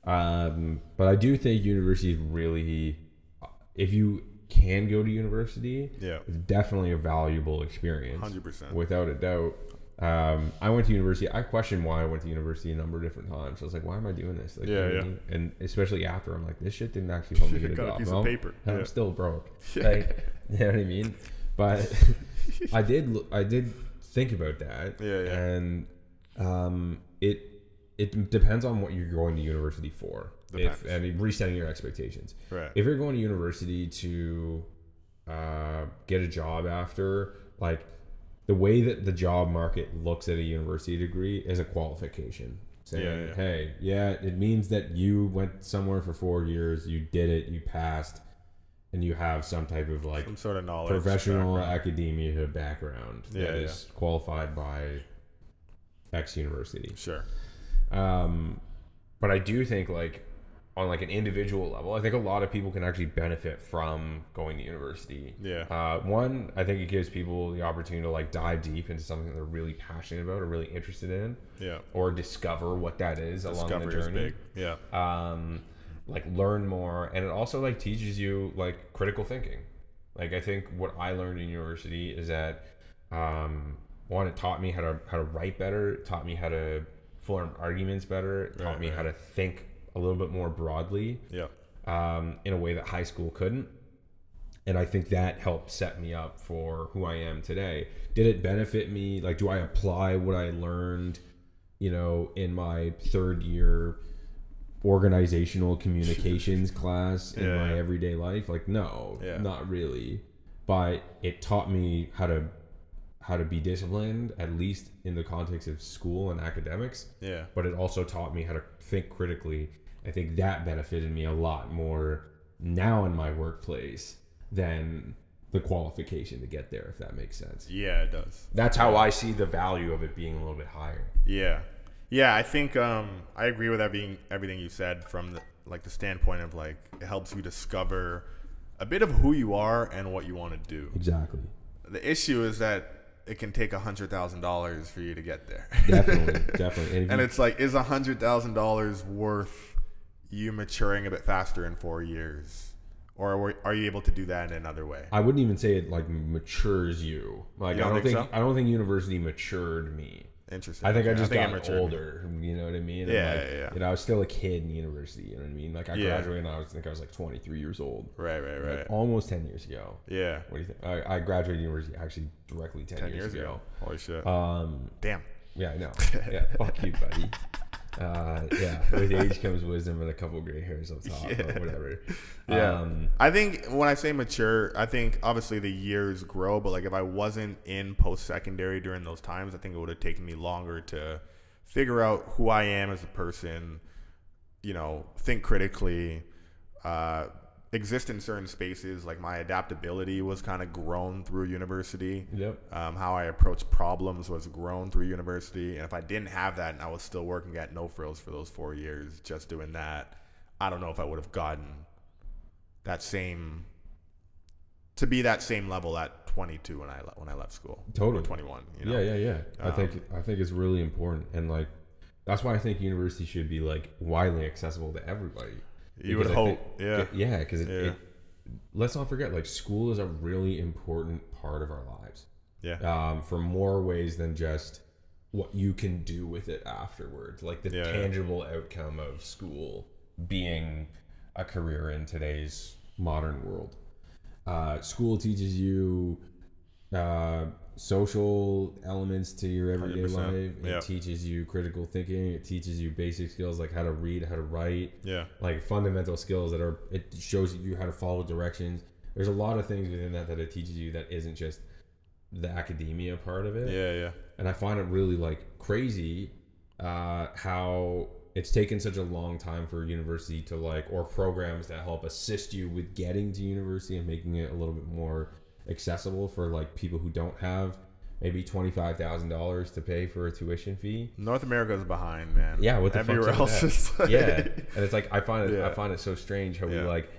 S2: Um, but I do think university is really, if you can go to university,
S1: Yeah.
S2: it's definitely a valuable experience.
S1: one hundred percent.
S2: Without a doubt. Um, I went to university. I questioned why I went to university a number of different times. I was like, why am I doing this? Like,
S1: Yeah,
S2: you know what I
S1: yeah.
S2: mean? And especially after, I'm like, this shit didn't actually help me get a
S1: Got a
S2: job.
S1: piece of
S2: Well,
S1: paper.
S2: I'm
S1: Yeah.
S2: still broke.
S1: Yeah.
S2: Like, you know what I mean? But I did, look- I did think about that.
S1: Yeah, yeah.
S2: And um, it it depends on what you're going to university for. If,
S1: Depends.
S2: I mean, resetting your expectations.
S1: Right.
S2: If you're going to university to uh, get a job after, like, the way that the job market looks at a university degree is a qualification. Saying,
S1: Yeah, yeah.
S2: hey, yeah, it means that you went somewhere for four years, you did it, you passed, and you have some type of like
S1: Some sort of knowledge.
S2: professional
S1: background.
S2: academia background that
S1: Yeah,
S2: is qualified by X university.
S1: Sure.
S2: Um, but I do think like on like an individual level, I think a lot of people can actually benefit from going to university.
S1: Yeah.
S2: Uh, one, I think it gives people the opportunity to like dive deep into something they're really passionate about or really interested in,
S1: Yeah.
S2: or discover what that is along the
S1: Discovery is
S2: journey.
S1: big. Yeah.
S2: Um, like learn more, and it also like teaches you like critical thinking. Like I think what I learned in university is that um, one, it taught me how to how to write better. It taught me how to form arguments better. It taught
S1: Right,
S2: me
S1: right.
S2: how to think a little bit more broadly
S1: Yeah.
S2: um, in a way that high school couldn't. And I think that helped set me up for who I am today. Did it benefit me? Like, do I apply what I learned, you know, in my third year organizational communications class in
S1: Yeah,
S2: my
S1: yeah.
S2: everyday life? Like, no,
S1: Yeah.
S2: not really. But it taught me how to how to be disciplined, at least in the context of school and academics.
S1: Yeah.
S2: But it also taught me how to think critically. I think that benefited me a lot more now in my workplace than the qualification to get there, if that makes sense.
S1: Yeah, it does.
S2: That's how I see the value of it being a little bit higher.
S1: Yeah. Yeah, I think um, I agree with everything everything you said from the, like the standpoint of like it helps you discover a bit of who you are and what you want to do.
S2: Exactly.
S1: The issue is that it can take a hundred thousand dollars for you to get there.
S2: Definitely, definitely. And, if
S1: And
S2: you-
S1: it's like, is a hundred thousand dollars worth you maturing a bit faster in four years, or are- are you able to do that in another way?
S2: I wouldn't even say it like matures you. Like
S1: You
S2: I
S1: don't
S2: don't
S1: think
S2: think
S1: so?
S2: I don't think university matured me.
S1: Interesting.
S2: I think
S1: Okay.
S2: I just
S1: think
S2: got
S1: I'm matured.
S2: older. You know what I mean? And
S1: Yeah,
S2: like,
S1: yeah, yeah.
S2: You know, I was still a kid in university. You know what I mean? Like I
S1: Yeah.
S2: graduated, and I was I think I was like twenty-three years old.
S1: Right, right, right.
S2: Like, almost ten years ago.
S1: Yeah.
S2: What do you think? I, I graduated university actually directly ten,
S1: Ten
S2: years,
S1: years ago. Holy shit.
S2: ago. Um,
S1: Damn.
S2: yeah, I know. Yeah, fuck you, buddy. Uh, yeah, with age comes wisdom and a couple gray hairs on top,
S1: Yeah.
S2: but whatever.
S1: Yeah.
S2: Um,
S1: I think when I say mature, I think obviously the years grow, but like if I wasn't in post secondary during those times, I think it would have taken me longer to figure out who I am as a person, you know, think critically, uh, exist in certain spaces. Like my adaptability was kind of grown through university.
S2: Yep.
S1: Um, how I approach problems was grown through university. And if I didn't have that and I was still working at No Frills for those four years, just doing that, I don't know if I would have gotten that same, to be that same level at twenty-two when I le- when I left school.
S2: Totally.
S1: Or twenty-one. You know?
S2: Yeah, yeah, yeah. I
S1: Um,
S2: think I think it's really important, and like that's why I think university should be like widely accessible to everybody.
S1: You would
S2: Because I
S1: hope,
S2: think-
S1: yeah.
S2: yeah, because it,
S1: Yeah.
S2: it, let's not forget, like school is a really important part of our lives.
S1: Yeah.
S2: Um, for more ways than just what you can do with it afterwards, like the
S1: Yeah, yeah.
S2: tangible outcome of school being a career in today's modern world. Uh, school teaches you uh, social elements to your everyday
S1: one hundred
S2: life.
S1: percent.
S2: It
S1: Yeah.
S2: teaches you critical thinking. It teaches you basic skills like how to read, how to write,
S1: Yeah.
S2: like fundamental skills that are. It shows you how to follow directions. There's a lot of things within that that it teaches you that isn't just the academia part of it.
S1: Yeah, yeah.
S2: And I find it really like crazy uh, how it's taken such a long time for university to like, or programs that help assist you with getting to university and making it a little bit more accessible for like people who don't have maybe twenty-five thousand dollars to pay for a tuition fee.
S1: North America's behind, man.
S2: Yeah, what the
S1: Everywhere
S2: fuck's
S1: else
S2: up with
S1: is
S2: that?
S1: like,
S2: Yeah, and it's like I find it, I
S1: Yeah.
S2: find it so strange how
S1: Yeah.
S2: we like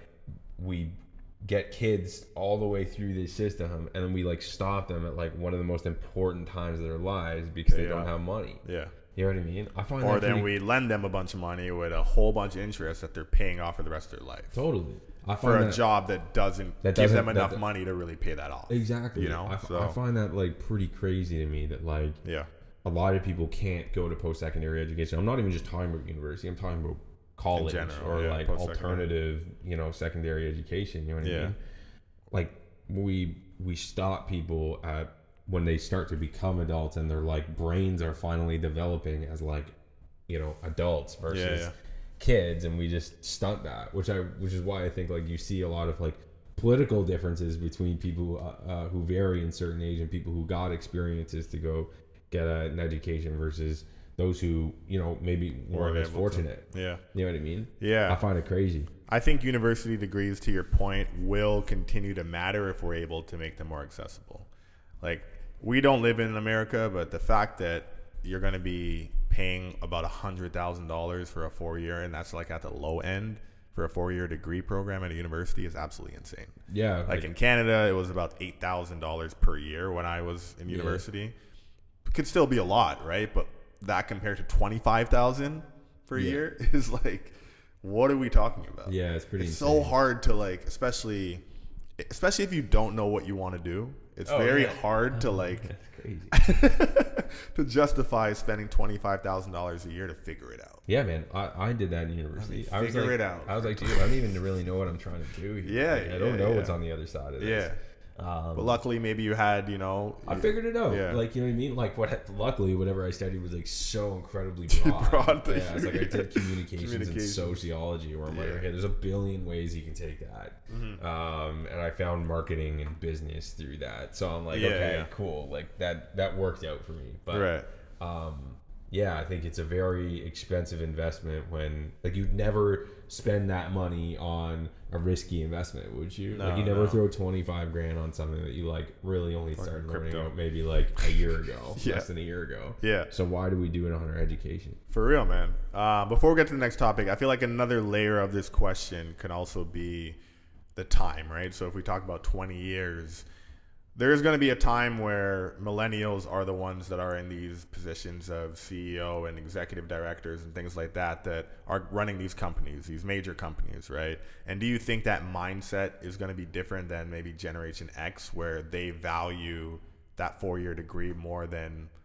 S2: we get kids all the way through this system, and then we like stop them at like one of the most important times of their lives because they
S1: Yeah.
S2: don't have money.
S1: Yeah.
S2: You know what I mean? I find
S1: Or
S2: that
S1: then
S2: pretty-
S1: we lend them a bunch of money with a whole bunch of interest that they're paying off for the rest of their life.
S2: totally. I
S1: For
S2: find
S1: a
S2: that,
S1: job that doesn't
S2: that
S1: give
S2: doesn't-
S1: them
S2: that-
S1: enough
S2: that-
S1: money to really pay that off.
S2: exactly.
S1: You know?
S2: I, f-
S1: So-
S2: I find that like pretty crazy to me that like
S1: Yeah.
S2: a lot of people can't go to post-secondary education. I'm not even just talking about university. I'm talking about college
S1: general,
S2: or
S1: yeah,
S2: like
S1: post-secondary.
S2: alternative, you know, secondary education. You know what I
S1: Yeah.
S2: mean? Like we we stop people at when they start to become adults and their like brains are finally developing as like, you know, adults versus
S1: Yeah, yeah.
S2: kids, and we just stunt that, which I which is why I think like you see a lot of like political differences between people uh, uh, who vary in certain age and people who got experiences to go get a, an education versus those who, you know, maybe weren't as
S1: able to.
S2: fortunate.
S1: Yeah.
S2: You know what I mean?
S1: Yeah.
S2: I find it crazy.
S1: I think university degrees, to your point, will continue to matter if we're able to make them more accessible. Like, we don't live in America, but the fact that you're going to be paying about one hundred thousand dollars for a four-year, and that's like at the low end for a four-year degree program at a university is absolutely insane.
S2: Yeah.
S1: Like in Canada, it was about eight thousand dollars per year when I was in university. It could still be a lot, right? But that compared to twenty-five thousand dollars per
S2: Yeah.
S1: year is like, what are we talking about?
S2: Yeah, it's pretty
S1: It's
S2: insane.
S1: so hard to like, especially, especially if you don't know what you want to do. It's
S2: Oh,
S1: very
S2: yeah.
S1: hard to like
S2: That's crazy.
S1: to justify spending twenty-five thousand dollars a year to figure it out.
S2: Yeah, man. I, I did that in university. I, was
S1: figure
S2: like,
S1: it out.
S2: I was like, dude, I don't even really know what I'm trying to do here.
S1: Yeah,
S2: Like, I don't
S1: yeah,
S2: know
S1: yeah.
S2: what's on the other side of
S1: Yeah.
S2: this. Um,
S1: But luckily, maybe you had, you know,
S2: I figured it out.
S1: Yeah.
S2: Like, you know what I mean? Like, what? Luckily, whatever I studied was like so incredibly broad.
S1: Broad that
S2: yeah, it's
S1: you-
S2: like I did communications and
S1: Communications.
S2: sociology, where I'm like,
S1: Yeah.
S2: okay, there's a billion ways you can take that.
S1: Mm-hmm.
S2: Um, and I found marketing and business through that. So I'm like,
S1: Yeah,
S2: okay,
S1: yeah.
S2: cool. Like that that worked out for me. But
S1: right.
S2: um, yeah, I think it's a very expensive investment when like you'd never spend that money on a risky investment, would you?
S1: No,
S2: like you never
S1: no.
S2: throw twenty-five grand on something that you like really only started learning
S1: crypto.
S2: about maybe like a year ago,
S1: Yeah.
S2: less than a year ago.
S1: Yeah.
S2: So why do we do it on our education?
S1: For real, man. Uh, before we get to the next topic, I feel like another layer of this question can also be the time, right? So if we talk about twenty years, there's going to be a time where millennials are the ones that are in these positions of C E O and executive directors and things like that that are running these companies, these major companies, right? And do you think that mindset is going to be different than maybe Generation X, where they value that four-year degree more than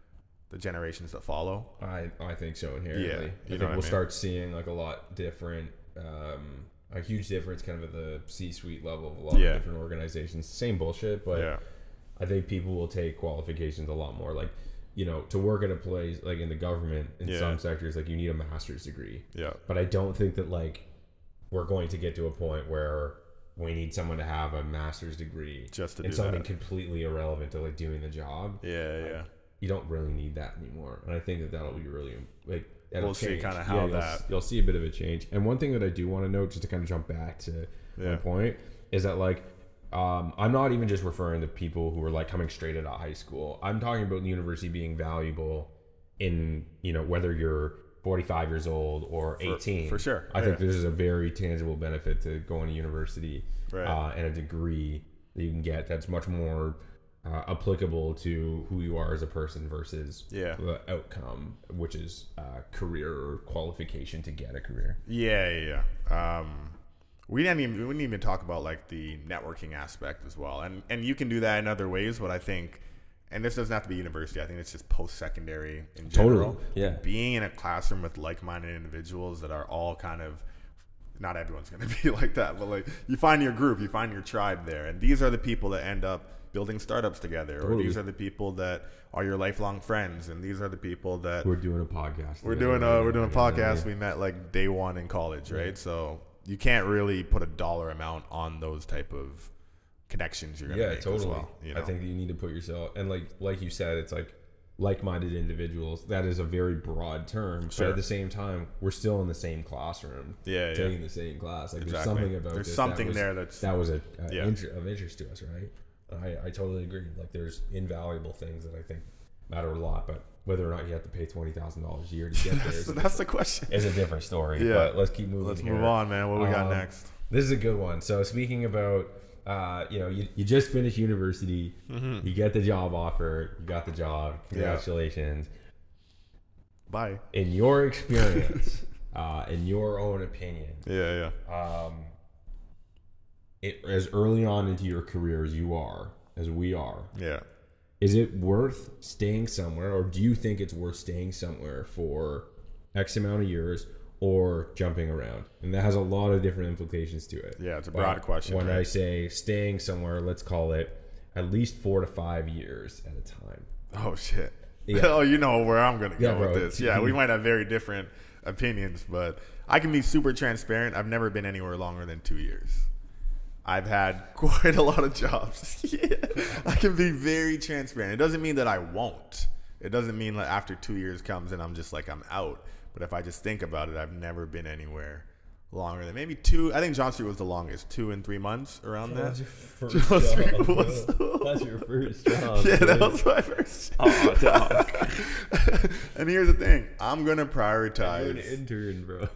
S1: the generations that follow.
S2: I I think so inherently.
S1: Yeah,
S2: I
S1: you
S2: think
S1: know
S2: we'll
S1: what I mean?
S2: start seeing like a lot different, um, a huge difference kind of at the C-suite level of a lot
S1: Yeah.
S2: of different organizations. Same bullshit, but
S1: Yeah.
S2: I think people will take qualifications a lot more. Like, you know, to work at a place like in the government in
S1: Yeah.
S2: some sectors, like you need a master's degree.
S1: Yeah.
S2: But I don't think that like we're going to get to a point where we need someone to have a master's degree
S1: Just to
S2: in
S1: do
S2: something
S1: that.
S2: completely irrelevant to like doing the job.
S1: Yeah, yeah.
S2: You don't really need that anymore, and I think that that'll be really like that'll
S1: We'll see
S2: change.
S1: kinda how
S2: yeah, you'll,
S1: that-
S2: s- you'll see a bit of a change. And one thing that I do want to note, just to kind of jump back to
S1: Yeah.
S2: my point, is that like um, I'm not even just referring to people who are like coming straight out of high school. I'm talking about the university being valuable in, you know, whether you're forty-five years old or eighteen.
S1: for sure,
S2: I think
S1: yeah.
S2: this is a very tangible benefit to going to university
S1: Right.
S2: uh, and a degree that you can get that's much more uh, applicable to who you are as a person versus
S1: Yeah.
S2: the outcome, which is uh, career or qualification to get a career.
S1: Yeah, yeah, yeah. Um, we didn't even we didn't even talk about like the networking aspect as well, and and you can do that in other ways. But I think, and this doesn't have to be university. I think it's just post secondary in general.
S2: Totally, yeah.
S1: Being in a classroom with like minded individuals that are all kind of, not everyone's going to be like that, but like you find your group, you find your tribe there, and these are the people that end up building startups together, or
S2: Totally.
S1: these are the people that are your lifelong friends, and these are the people that
S2: We're doing a podcast.
S1: we're
S2: together
S1: doing
S2: right
S1: a we're
S2: now,
S1: doing a
S2: you know what I
S1: podcast.
S2: mean?
S1: We met like day one in college, right?
S2: Yeah.
S1: So you can't really put a dollar amount on those type of connections you're gonna
S2: Yeah,
S1: make
S2: totally.
S1: as well. You know?
S2: I think that you need to put yourself, and like like you said, it's like like-minded individuals. That is a very broad term, but
S1: Sure.
S2: at the same time, we're still in the same classroom,
S1: Yeah, yeah.
S2: taking the same class. Like
S1: Exactly.
S2: there's something about
S1: There's
S2: this
S1: something
S2: that was,
S1: there that's-
S2: that was a, a
S1: Yeah.
S2: inter- of interest to us, right? I I totally agree. Like there's invaluable things that I think matter a lot, but whether or not you have to pay twenty thousand dollars a year to get there
S1: so
S2: is,
S1: that's the question.
S2: is a different story.
S1: Yeah.
S2: But let's keep moving.
S1: Let's
S2: here.
S1: move on, man. What we got
S2: Um,
S1: next?
S2: This is a good one. So speaking about, uh, you know, you, you just finished university,
S1: Mm-hmm.
S2: you get the job offer, you got the job, congratulations.
S1: Bye.
S2: In your experience, uh, in your own opinion,
S1: Yeah, yeah.
S2: um, it, as early on into your career as you are, as we are,
S1: Yeah.
S2: is it worth staying somewhere, or do you think it's worth staying somewhere for X amount of years, or jumping around? And that has a lot of different implications to it.
S1: Yeah, it's a
S2: But
S1: broad question,
S2: When
S1: right?
S2: I say staying somewhere, let's call it at least four to five years at a time.
S1: Oh shit.
S2: Yeah.
S1: Oh, you know where I'm gonna go
S2: Yeah,
S1: with
S2: bro.
S1: this. Yeah, we might have very different opinions, but I can be super transparent. I've never been anywhere longer than two years. I've had quite a lot of jobs. Yeah. I can be very transparent. It doesn't mean that I won't. It doesn't mean that after two years comes and I'm just like I'm out. But if I just think about it, I've never been anywhere longer than maybe two. I think John Street was the longest, two and three months around that.
S2: first
S1: John Street was-
S2: That's your first job.
S1: Yeah, that was my first.
S2: Oh, dog.
S1: And here's the thing: I'm gonna
S2: You're an
S1: prioritize.
S2: intern, bro.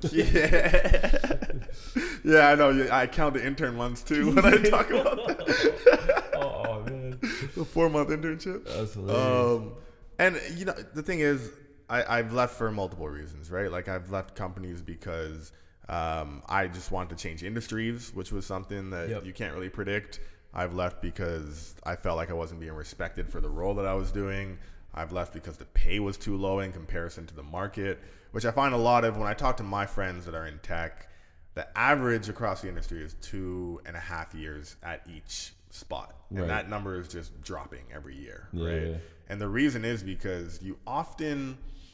S1: Yeah, yeah, I know. Yeah, I count the intern ones too when I talk about that.
S2: Oh, man.
S1: The four month internship.
S2: That's hilarious.
S1: Um, and you know, the thing is, I, I've left for multiple reasons, right? Like I've left companies because um, I just wanted to change industries, which was something that
S2: Yep.
S1: you can't really predict. I've left because I felt like I wasn't being respected for the role that I was doing. I've left because the pay was too low in comparison to the market, which I find a lot of when I talk to my friends that are in tech. The average across the industry is two and a half years at each spot. And
S2: Right.
S1: that number is just dropping every year,
S2: Yeah,
S1: right?
S2: yeah.
S1: And the reason is because you often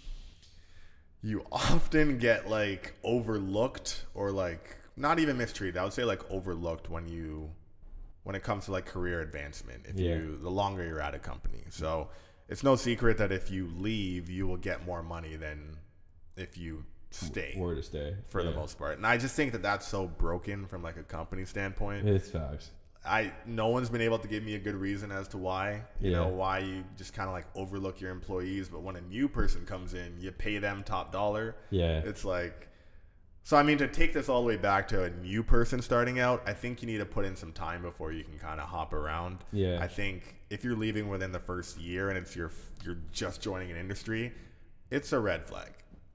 S1: you often get like overlooked or like not even mistreated. I would say like overlooked when you when it comes to like career advancement. If
S2: Yeah.
S1: you the longer you're at a company. So it's no secret that if you leave, you will get more money than if you stay
S2: Where to stay.
S1: for the
S2: Yeah.
S1: most part. And I just think that that's so broken from like a company standpoint.
S2: It's facts.
S1: I no one's been able to give me a good reason as to why. You
S2: Yeah.
S1: know, why you just kind of like overlook your employees, but when a new person comes in, you pay them top dollar.
S2: Yeah.
S1: It's like so I mean to take this all the way back to a new person starting out, I think you need to put in some time before you can kind of hop around.
S2: Yeah.
S1: I think if you're leaving within the first year and it's your you're just joining an industry, it's a red flag.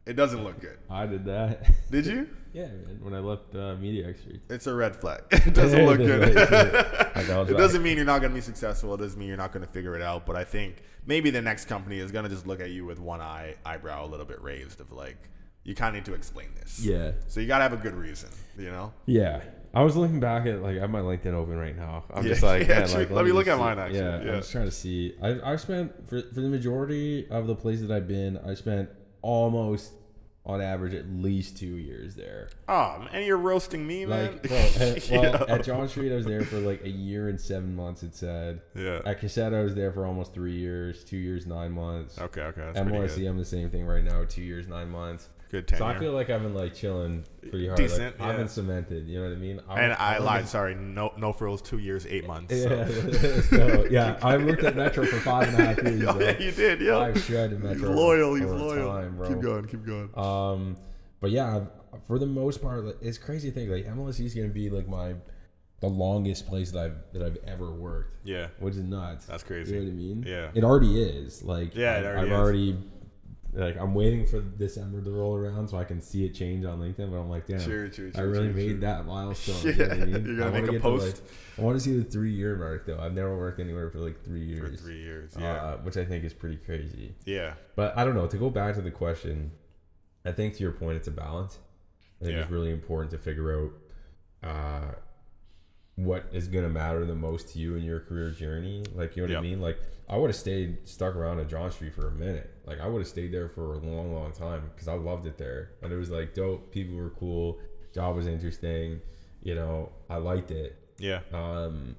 S1: It doesn't look good.
S2: I did that.
S1: Did you?
S2: Yeah, man, when I left uh, Media Street.
S1: It's a red flag. It doesn't
S2: Yeah,
S1: look
S2: it
S1: good.
S2: is, right, it is.
S1: It doesn't mean you're not going to be successful. It doesn't mean you're not going to figure it out. But I think maybe the next company is going to just look at you with one eye eyebrow a little bit raised of like, you kind of need to explain this.
S2: Yeah.
S1: So you got to have a good reason, you know?
S2: Yeah. I was looking back at, like, I have my LinkedIn open right now. I'm
S1: Yeah,
S2: just like,
S1: yeah,
S2: man,
S1: true.
S2: like,
S1: Let me look
S2: just
S1: at
S2: see-
S1: mine, actually.
S2: Yeah,
S1: Yeah.
S2: I'm just trying to see. I, I've spent, for, for the majority of the places that I've been, I spent almost, on average, at least two years there.
S1: Oh, and you're roasting me, man.
S2: Like, bro, at, well,
S1: Yo.
S2: at John Street, I was there for like a year and seven months, it said.
S1: Yeah.
S2: At Cassette, I was there for almost three years, two years, nine months.
S1: Okay, okay. That's
S2: M
S1: pretty
S2: R C,
S1: good.
S2: I'm the same thing right now, two years, nine months.
S1: Good
S2: So
S1: tenure.
S2: I feel like I've been like chilling pretty hard.
S1: Decent,
S2: like, I've
S1: yeah.
S2: been cemented, you know what I mean? I,
S1: and I,
S2: I
S1: lied. Sorry. No, no frills. Two years, eight months.
S2: Yeah,
S1: So.
S2: so, yeah. I worked at Metro for five and a half years,
S1: Oh,
S2: bro.
S1: yeah, you did. Yeah.
S2: I've shredded
S1: He's
S2: Metro.
S1: loyal. He's
S2: for a
S1: loyal.
S2: time, bro.
S1: Keep going. Keep going.
S2: Um, but yeah, I've, for the most part, like, it's crazy to think like M L S E is gonna be like my the longest place that I've that I've ever worked,
S1: Yeah.
S2: which is nuts.
S1: That's crazy.
S2: You know what I mean?
S1: Yeah.
S2: It already is. Like,
S1: Yeah, it
S2: I've,
S1: already
S2: I've
S1: is.
S2: already. Like, I'm waiting for December to roll around so I can see it change on LinkedIn, but I'm like, damn,
S1: True, true,
S2: I
S1: true,
S2: really
S1: true,
S2: made
S1: true.
S2: that milestone.
S1: Yeah,
S2: You know what I mean?
S1: you're gonna
S2: I
S1: make
S2: wanna
S1: a
S2: get to,
S1: post?
S2: like- I want to see the three year mark though. I've never worked anywhere for like three years.
S1: For three years. Yeah.
S2: uh, which I think is pretty crazy.
S1: yeah.
S2: But I don't know. To go back to the question, I think to your point, it's a balance. I think
S1: Yeah.
S2: it's really important to figure out uh, what is going to matter the most to you in your career journey. Like, you know what I
S1: Yep.
S2: mean? Like, I would have stayed stuck around at John Street for a minute. Like, I would have stayed there for a long, long time because I loved it there. And it was like dope. People were cool. Job was interesting. You know, I liked it.
S1: Yeah.
S2: Um,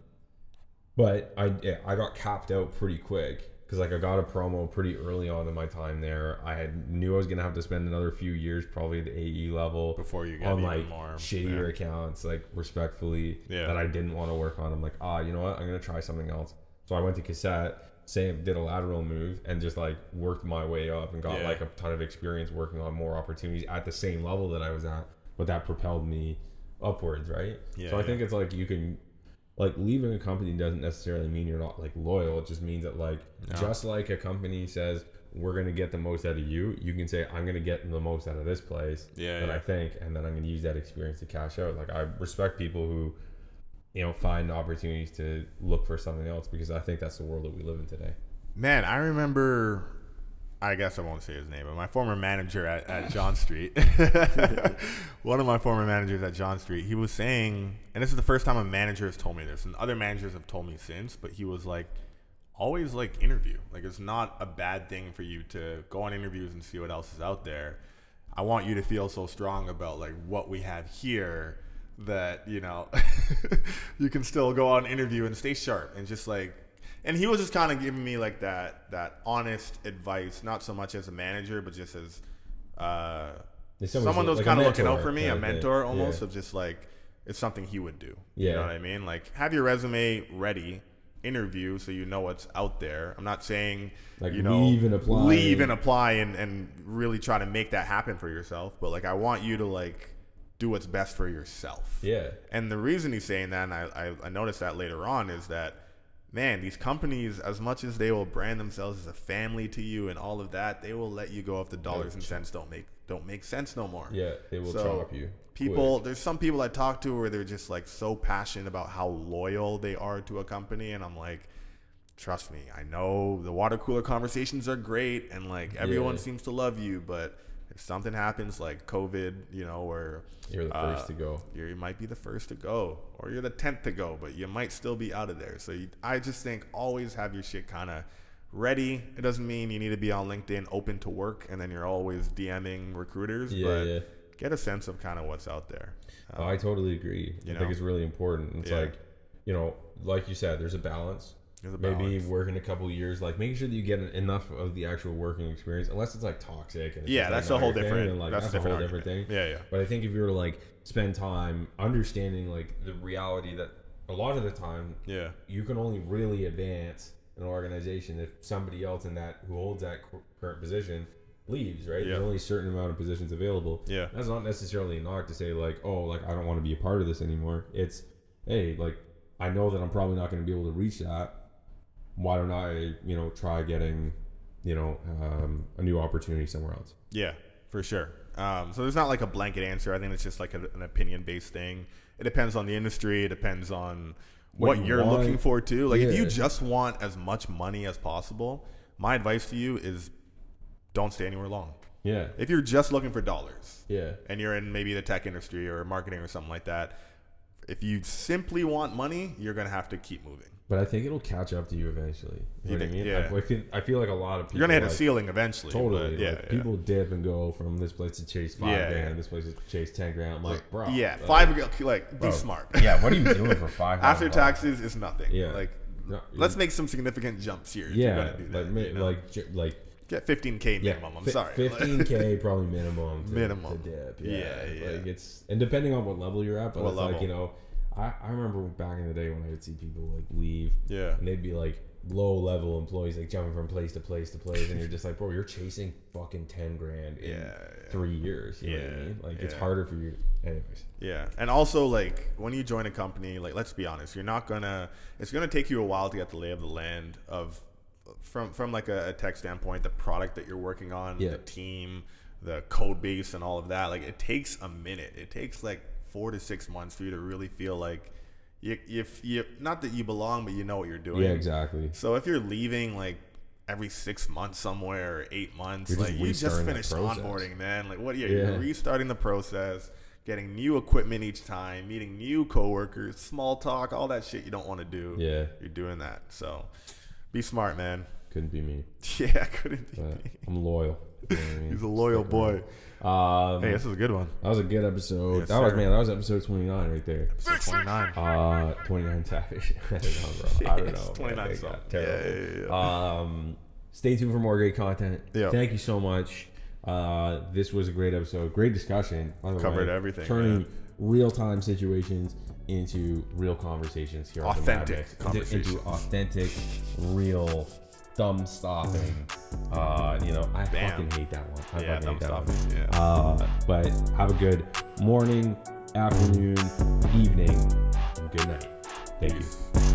S2: but I yeah, I got capped out pretty quick because like I got a promo pretty early on in my time there. I had knew I was gonna have to spend another few years, probably at the A E level,
S1: Before you get
S2: on
S1: even
S2: like
S1: more.
S2: shittier
S1: Yeah.
S2: accounts, like respectfully,
S1: Yeah.
S2: that I didn't want to work on. I'm like, ah, you know what? I'm gonna try something else. So I went to Cassette, same did a lateral move, and just like worked my way up and got
S1: Yeah.
S2: like a ton of experience working on more opportunities at the same level that I was at. But that propelled me upwards, right?
S1: Yeah,
S2: so I
S1: yeah.
S2: think it's like you can. Like, leaving a company doesn't necessarily mean you're not like loyal. It just means that like
S1: No.
S2: just like a company says we're gonna get the most out of you, you can say I'm gonna get the most out of this place
S1: Yeah,
S2: that
S1: yeah.
S2: I think, and then I'm gonna use that experience to cash out. Like, I respect people who, you know, find opportunities to look for something else because I think that's the world that we live in today.
S1: Man, I remember, I guess I won't say his name, but my former manager at, at John Street, one of my former managers at John Street, he was saying, and this is the first time a manager has told me this, and other managers have told me since, but he was like, always like interview. Like, it's not a bad thing for you to go on interviews and see what else is out there. I want you to feel so strong about like what we have here that, you know, you can still go on interview and stay sharp and just like, and he was just kind of giving me like that that honest advice, not so much as a manager, but just as uh,
S2: There's somebody
S1: someone that was
S2: like a
S1: kind of looking
S2: mentor
S1: out for me,
S2: kind
S1: a
S2: of thing.
S1: mentor almost,
S2: Yeah.
S1: of just like it's something he would do.
S2: Yeah.
S1: You know what I mean? Like, have your resume ready, interview so you know what's out there. I'm not saying
S2: Like,
S1: you know
S2: leave and apply.
S1: leave and apply and, and really try to make that happen for yourself. But like, I want you to like do what's best for yourself.
S2: Yeah.
S1: And the reason he's saying that, and I, I, I noticed that later on, is that, man, these companies, as much as they will brand themselves as a family to you and all of that, they will let you go if the dollars and cents don't make don't make sense no more.
S2: Yeah, they will
S1: So,
S2: chop you.
S1: People,
S2: quick.
S1: there's some people I talk to where they're just like so passionate about how loyal they are to a company, and I'm like, trust me, I know the water cooler conversations are great, and like everyone
S2: Yeah.
S1: seems to love you, but if something happens like COVID, you know, or
S2: You're the
S1: uh,
S2: first to go.
S1: you're, you might be the first to go, or you're the tenth to go, but you might still be out of there. So you, I just think always have your shit kind of ready. It doesn't mean you need to be on LinkedIn open to work and then you're always DMing recruiters,
S2: Yeah,
S1: but
S2: yeah.
S1: get a sense of kind of what's out there.
S2: Oh, I totally agree.
S1: you
S2: I
S1: know?
S2: think it's really important. It's
S1: Yeah.
S2: like, you know, like you said, there's a balance.
S1: There's a
S2: Maybe
S1: balance.
S2: working a couple years, like making sure that you get enough of the actual working experience, unless it's like toxic. And it's
S1: Yeah,
S2: just, like,
S1: that's
S2: not
S1: a whole
S2: your thing,
S1: different.
S2: and, like,
S1: that's,
S2: that's
S1: a
S2: a whole
S1: different,
S2: different thing.
S1: argument. Yeah, yeah.
S2: But I think if you were to like spend time understanding like the reality that a lot of the time
S1: Yeah.
S2: you can only really advance an organization if somebody else in that who holds that cu- current position leaves, right?
S1: Yeah.
S2: There's only a certain amount of positions available.
S1: Yeah.
S2: That's not necessarily a knock to say like, oh, like I don't want to be a part of this anymore. It's, hey, like I know that I'm probably not going to be able to reach that. Why don't I, you know, try getting, you know, um, a new opportunity somewhere else?
S1: Yeah. for sure. Um, so there's not like a blanket answer. I think it's just like a, an opinion based thing. It depends on the industry. It depends on what,
S2: What you
S1: you're
S2: want.
S1: looking for too. Like if
S2: Yeah.
S1: you just want as much money as possible, my advice to you is don't stay anywhere long.
S2: Yeah.
S1: If you're just looking for dollars
S2: Yeah.
S1: and you're in maybe the tech industry or marketing or something like that, if you simply want money, you're going to have to keep moving.
S2: But I think it'll catch up to you eventually. You
S1: You
S2: know what I
S1: think-
S2: mean?
S1: yeah.
S2: I, I feel I feel like a lot of people
S1: You're going to hit
S2: like,
S1: a ceiling eventually.
S2: Totally.
S1: But yeah,
S2: like,
S1: yeah.
S2: People dip and go from this place to chase five
S1: Yeah,
S2: grand,
S1: yeah.
S2: this place to chase ten grand. I'm like, bro.
S1: Yeah,
S2: like,
S1: five, like,
S2: bro,
S1: be smart.
S2: Yeah, what are you doing for five?
S1: After
S2: bucks?
S1: taxes is nothing.
S2: Yeah.
S1: Like,
S2: No,
S1: let's make some significant jumps here. If
S2: Yeah,
S1: you're going to do that.
S2: like ma-
S1: you know?
S2: like j- like
S1: Get fifteen K
S2: yeah,
S1: minimum. I'm
S2: fi-
S1: sorry.
S2: fifteen K probably minimum. To,
S1: Minimum.
S2: to dip. Yeah,
S1: Yeah, yeah.
S2: Like it's and depending on what level you're at, but
S1: What
S2: it's like
S1: level?
S2: you know, I I remember back in the day when I would see people like leave.
S1: Yeah.
S2: And they'd be like low level employees like jumping from place to place to place, and you're just like, bro, you're chasing fucking ten grand in
S1: Yeah, yeah.
S2: three years. You know what I
S1: Yeah,
S2: mean? Like it's
S1: yeah.
S2: harder for you. Anyways.
S1: Yeah, and also like when you join a company, like let's be honest, you're not gonna. It's gonna take you a while to get the lay of the land of, from from like a, a tech standpoint, the product that you're working on,
S2: Yeah.
S1: the team, the code base, and all of that. Like it takes a minute. It takes like four to six months for you to really feel like you, if you, not that you belong, but you know what you're doing.
S2: Yeah, exactly.
S1: So if you're leaving like every six months somewhere or eight months,
S2: You're just
S1: like you just
S2: restarting that
S1: finished
S2: process.
S1: onboarding, man. Like what? Yeah,
S2: Yeah.
S1: you're restarting the process, getting new equipment each time, meeting new coworkers, small talk, all that shit you don't want to do.
S2: Yeah.
S1: You're doing that. So be smart, man.
S2: Couldn't be me.
S1: Yeah, I couldn't be.
S2: But
S1: me.
S2: I'm loyal. You know what I mean?
S1: He's a loyal
S2: Stick
S1: boy.
S2: around. Um,
S1: Hey, this is a good one.
S2: that was a good episode.
S1: Yes,
S2: that was
S1: sir.
S2: man. That was episode twenty-nine right there.
S1: So twenty-nine.
S2: Uh, twenty-nine Savage. I don't know, bro. I don't
S1: Yes,
S2: know. man.
S1: twenty-nine
S2: They
S1: something.
S2: got terrible.
S1: Yeah, yeah, yeah.
S2: Um, stay tuned for more great content.
S1: Yeah.
S2: Thank you so much. Uh, this was a great episode. Great discussion. By the
S1: Covered
S2: way.
S1: everything,
S2: Turning
S1: man.
S2: real-time situations into real conversations here on the
S1: Authentic
S2: Mad Mix. Into-
S1: conversations.
S2: Into authentic, real, thumb-stopping. Uh, you know, I
S1: Bam.
S2: fucking hate that one. I
S1: Yeah,
S2: fucking hate that
S1: thumb
S2: one.
S1: stopping, yeah.
S2: Uh, but have a good morning, afternoon, evening, and good night. Thank you.
S1: Peace.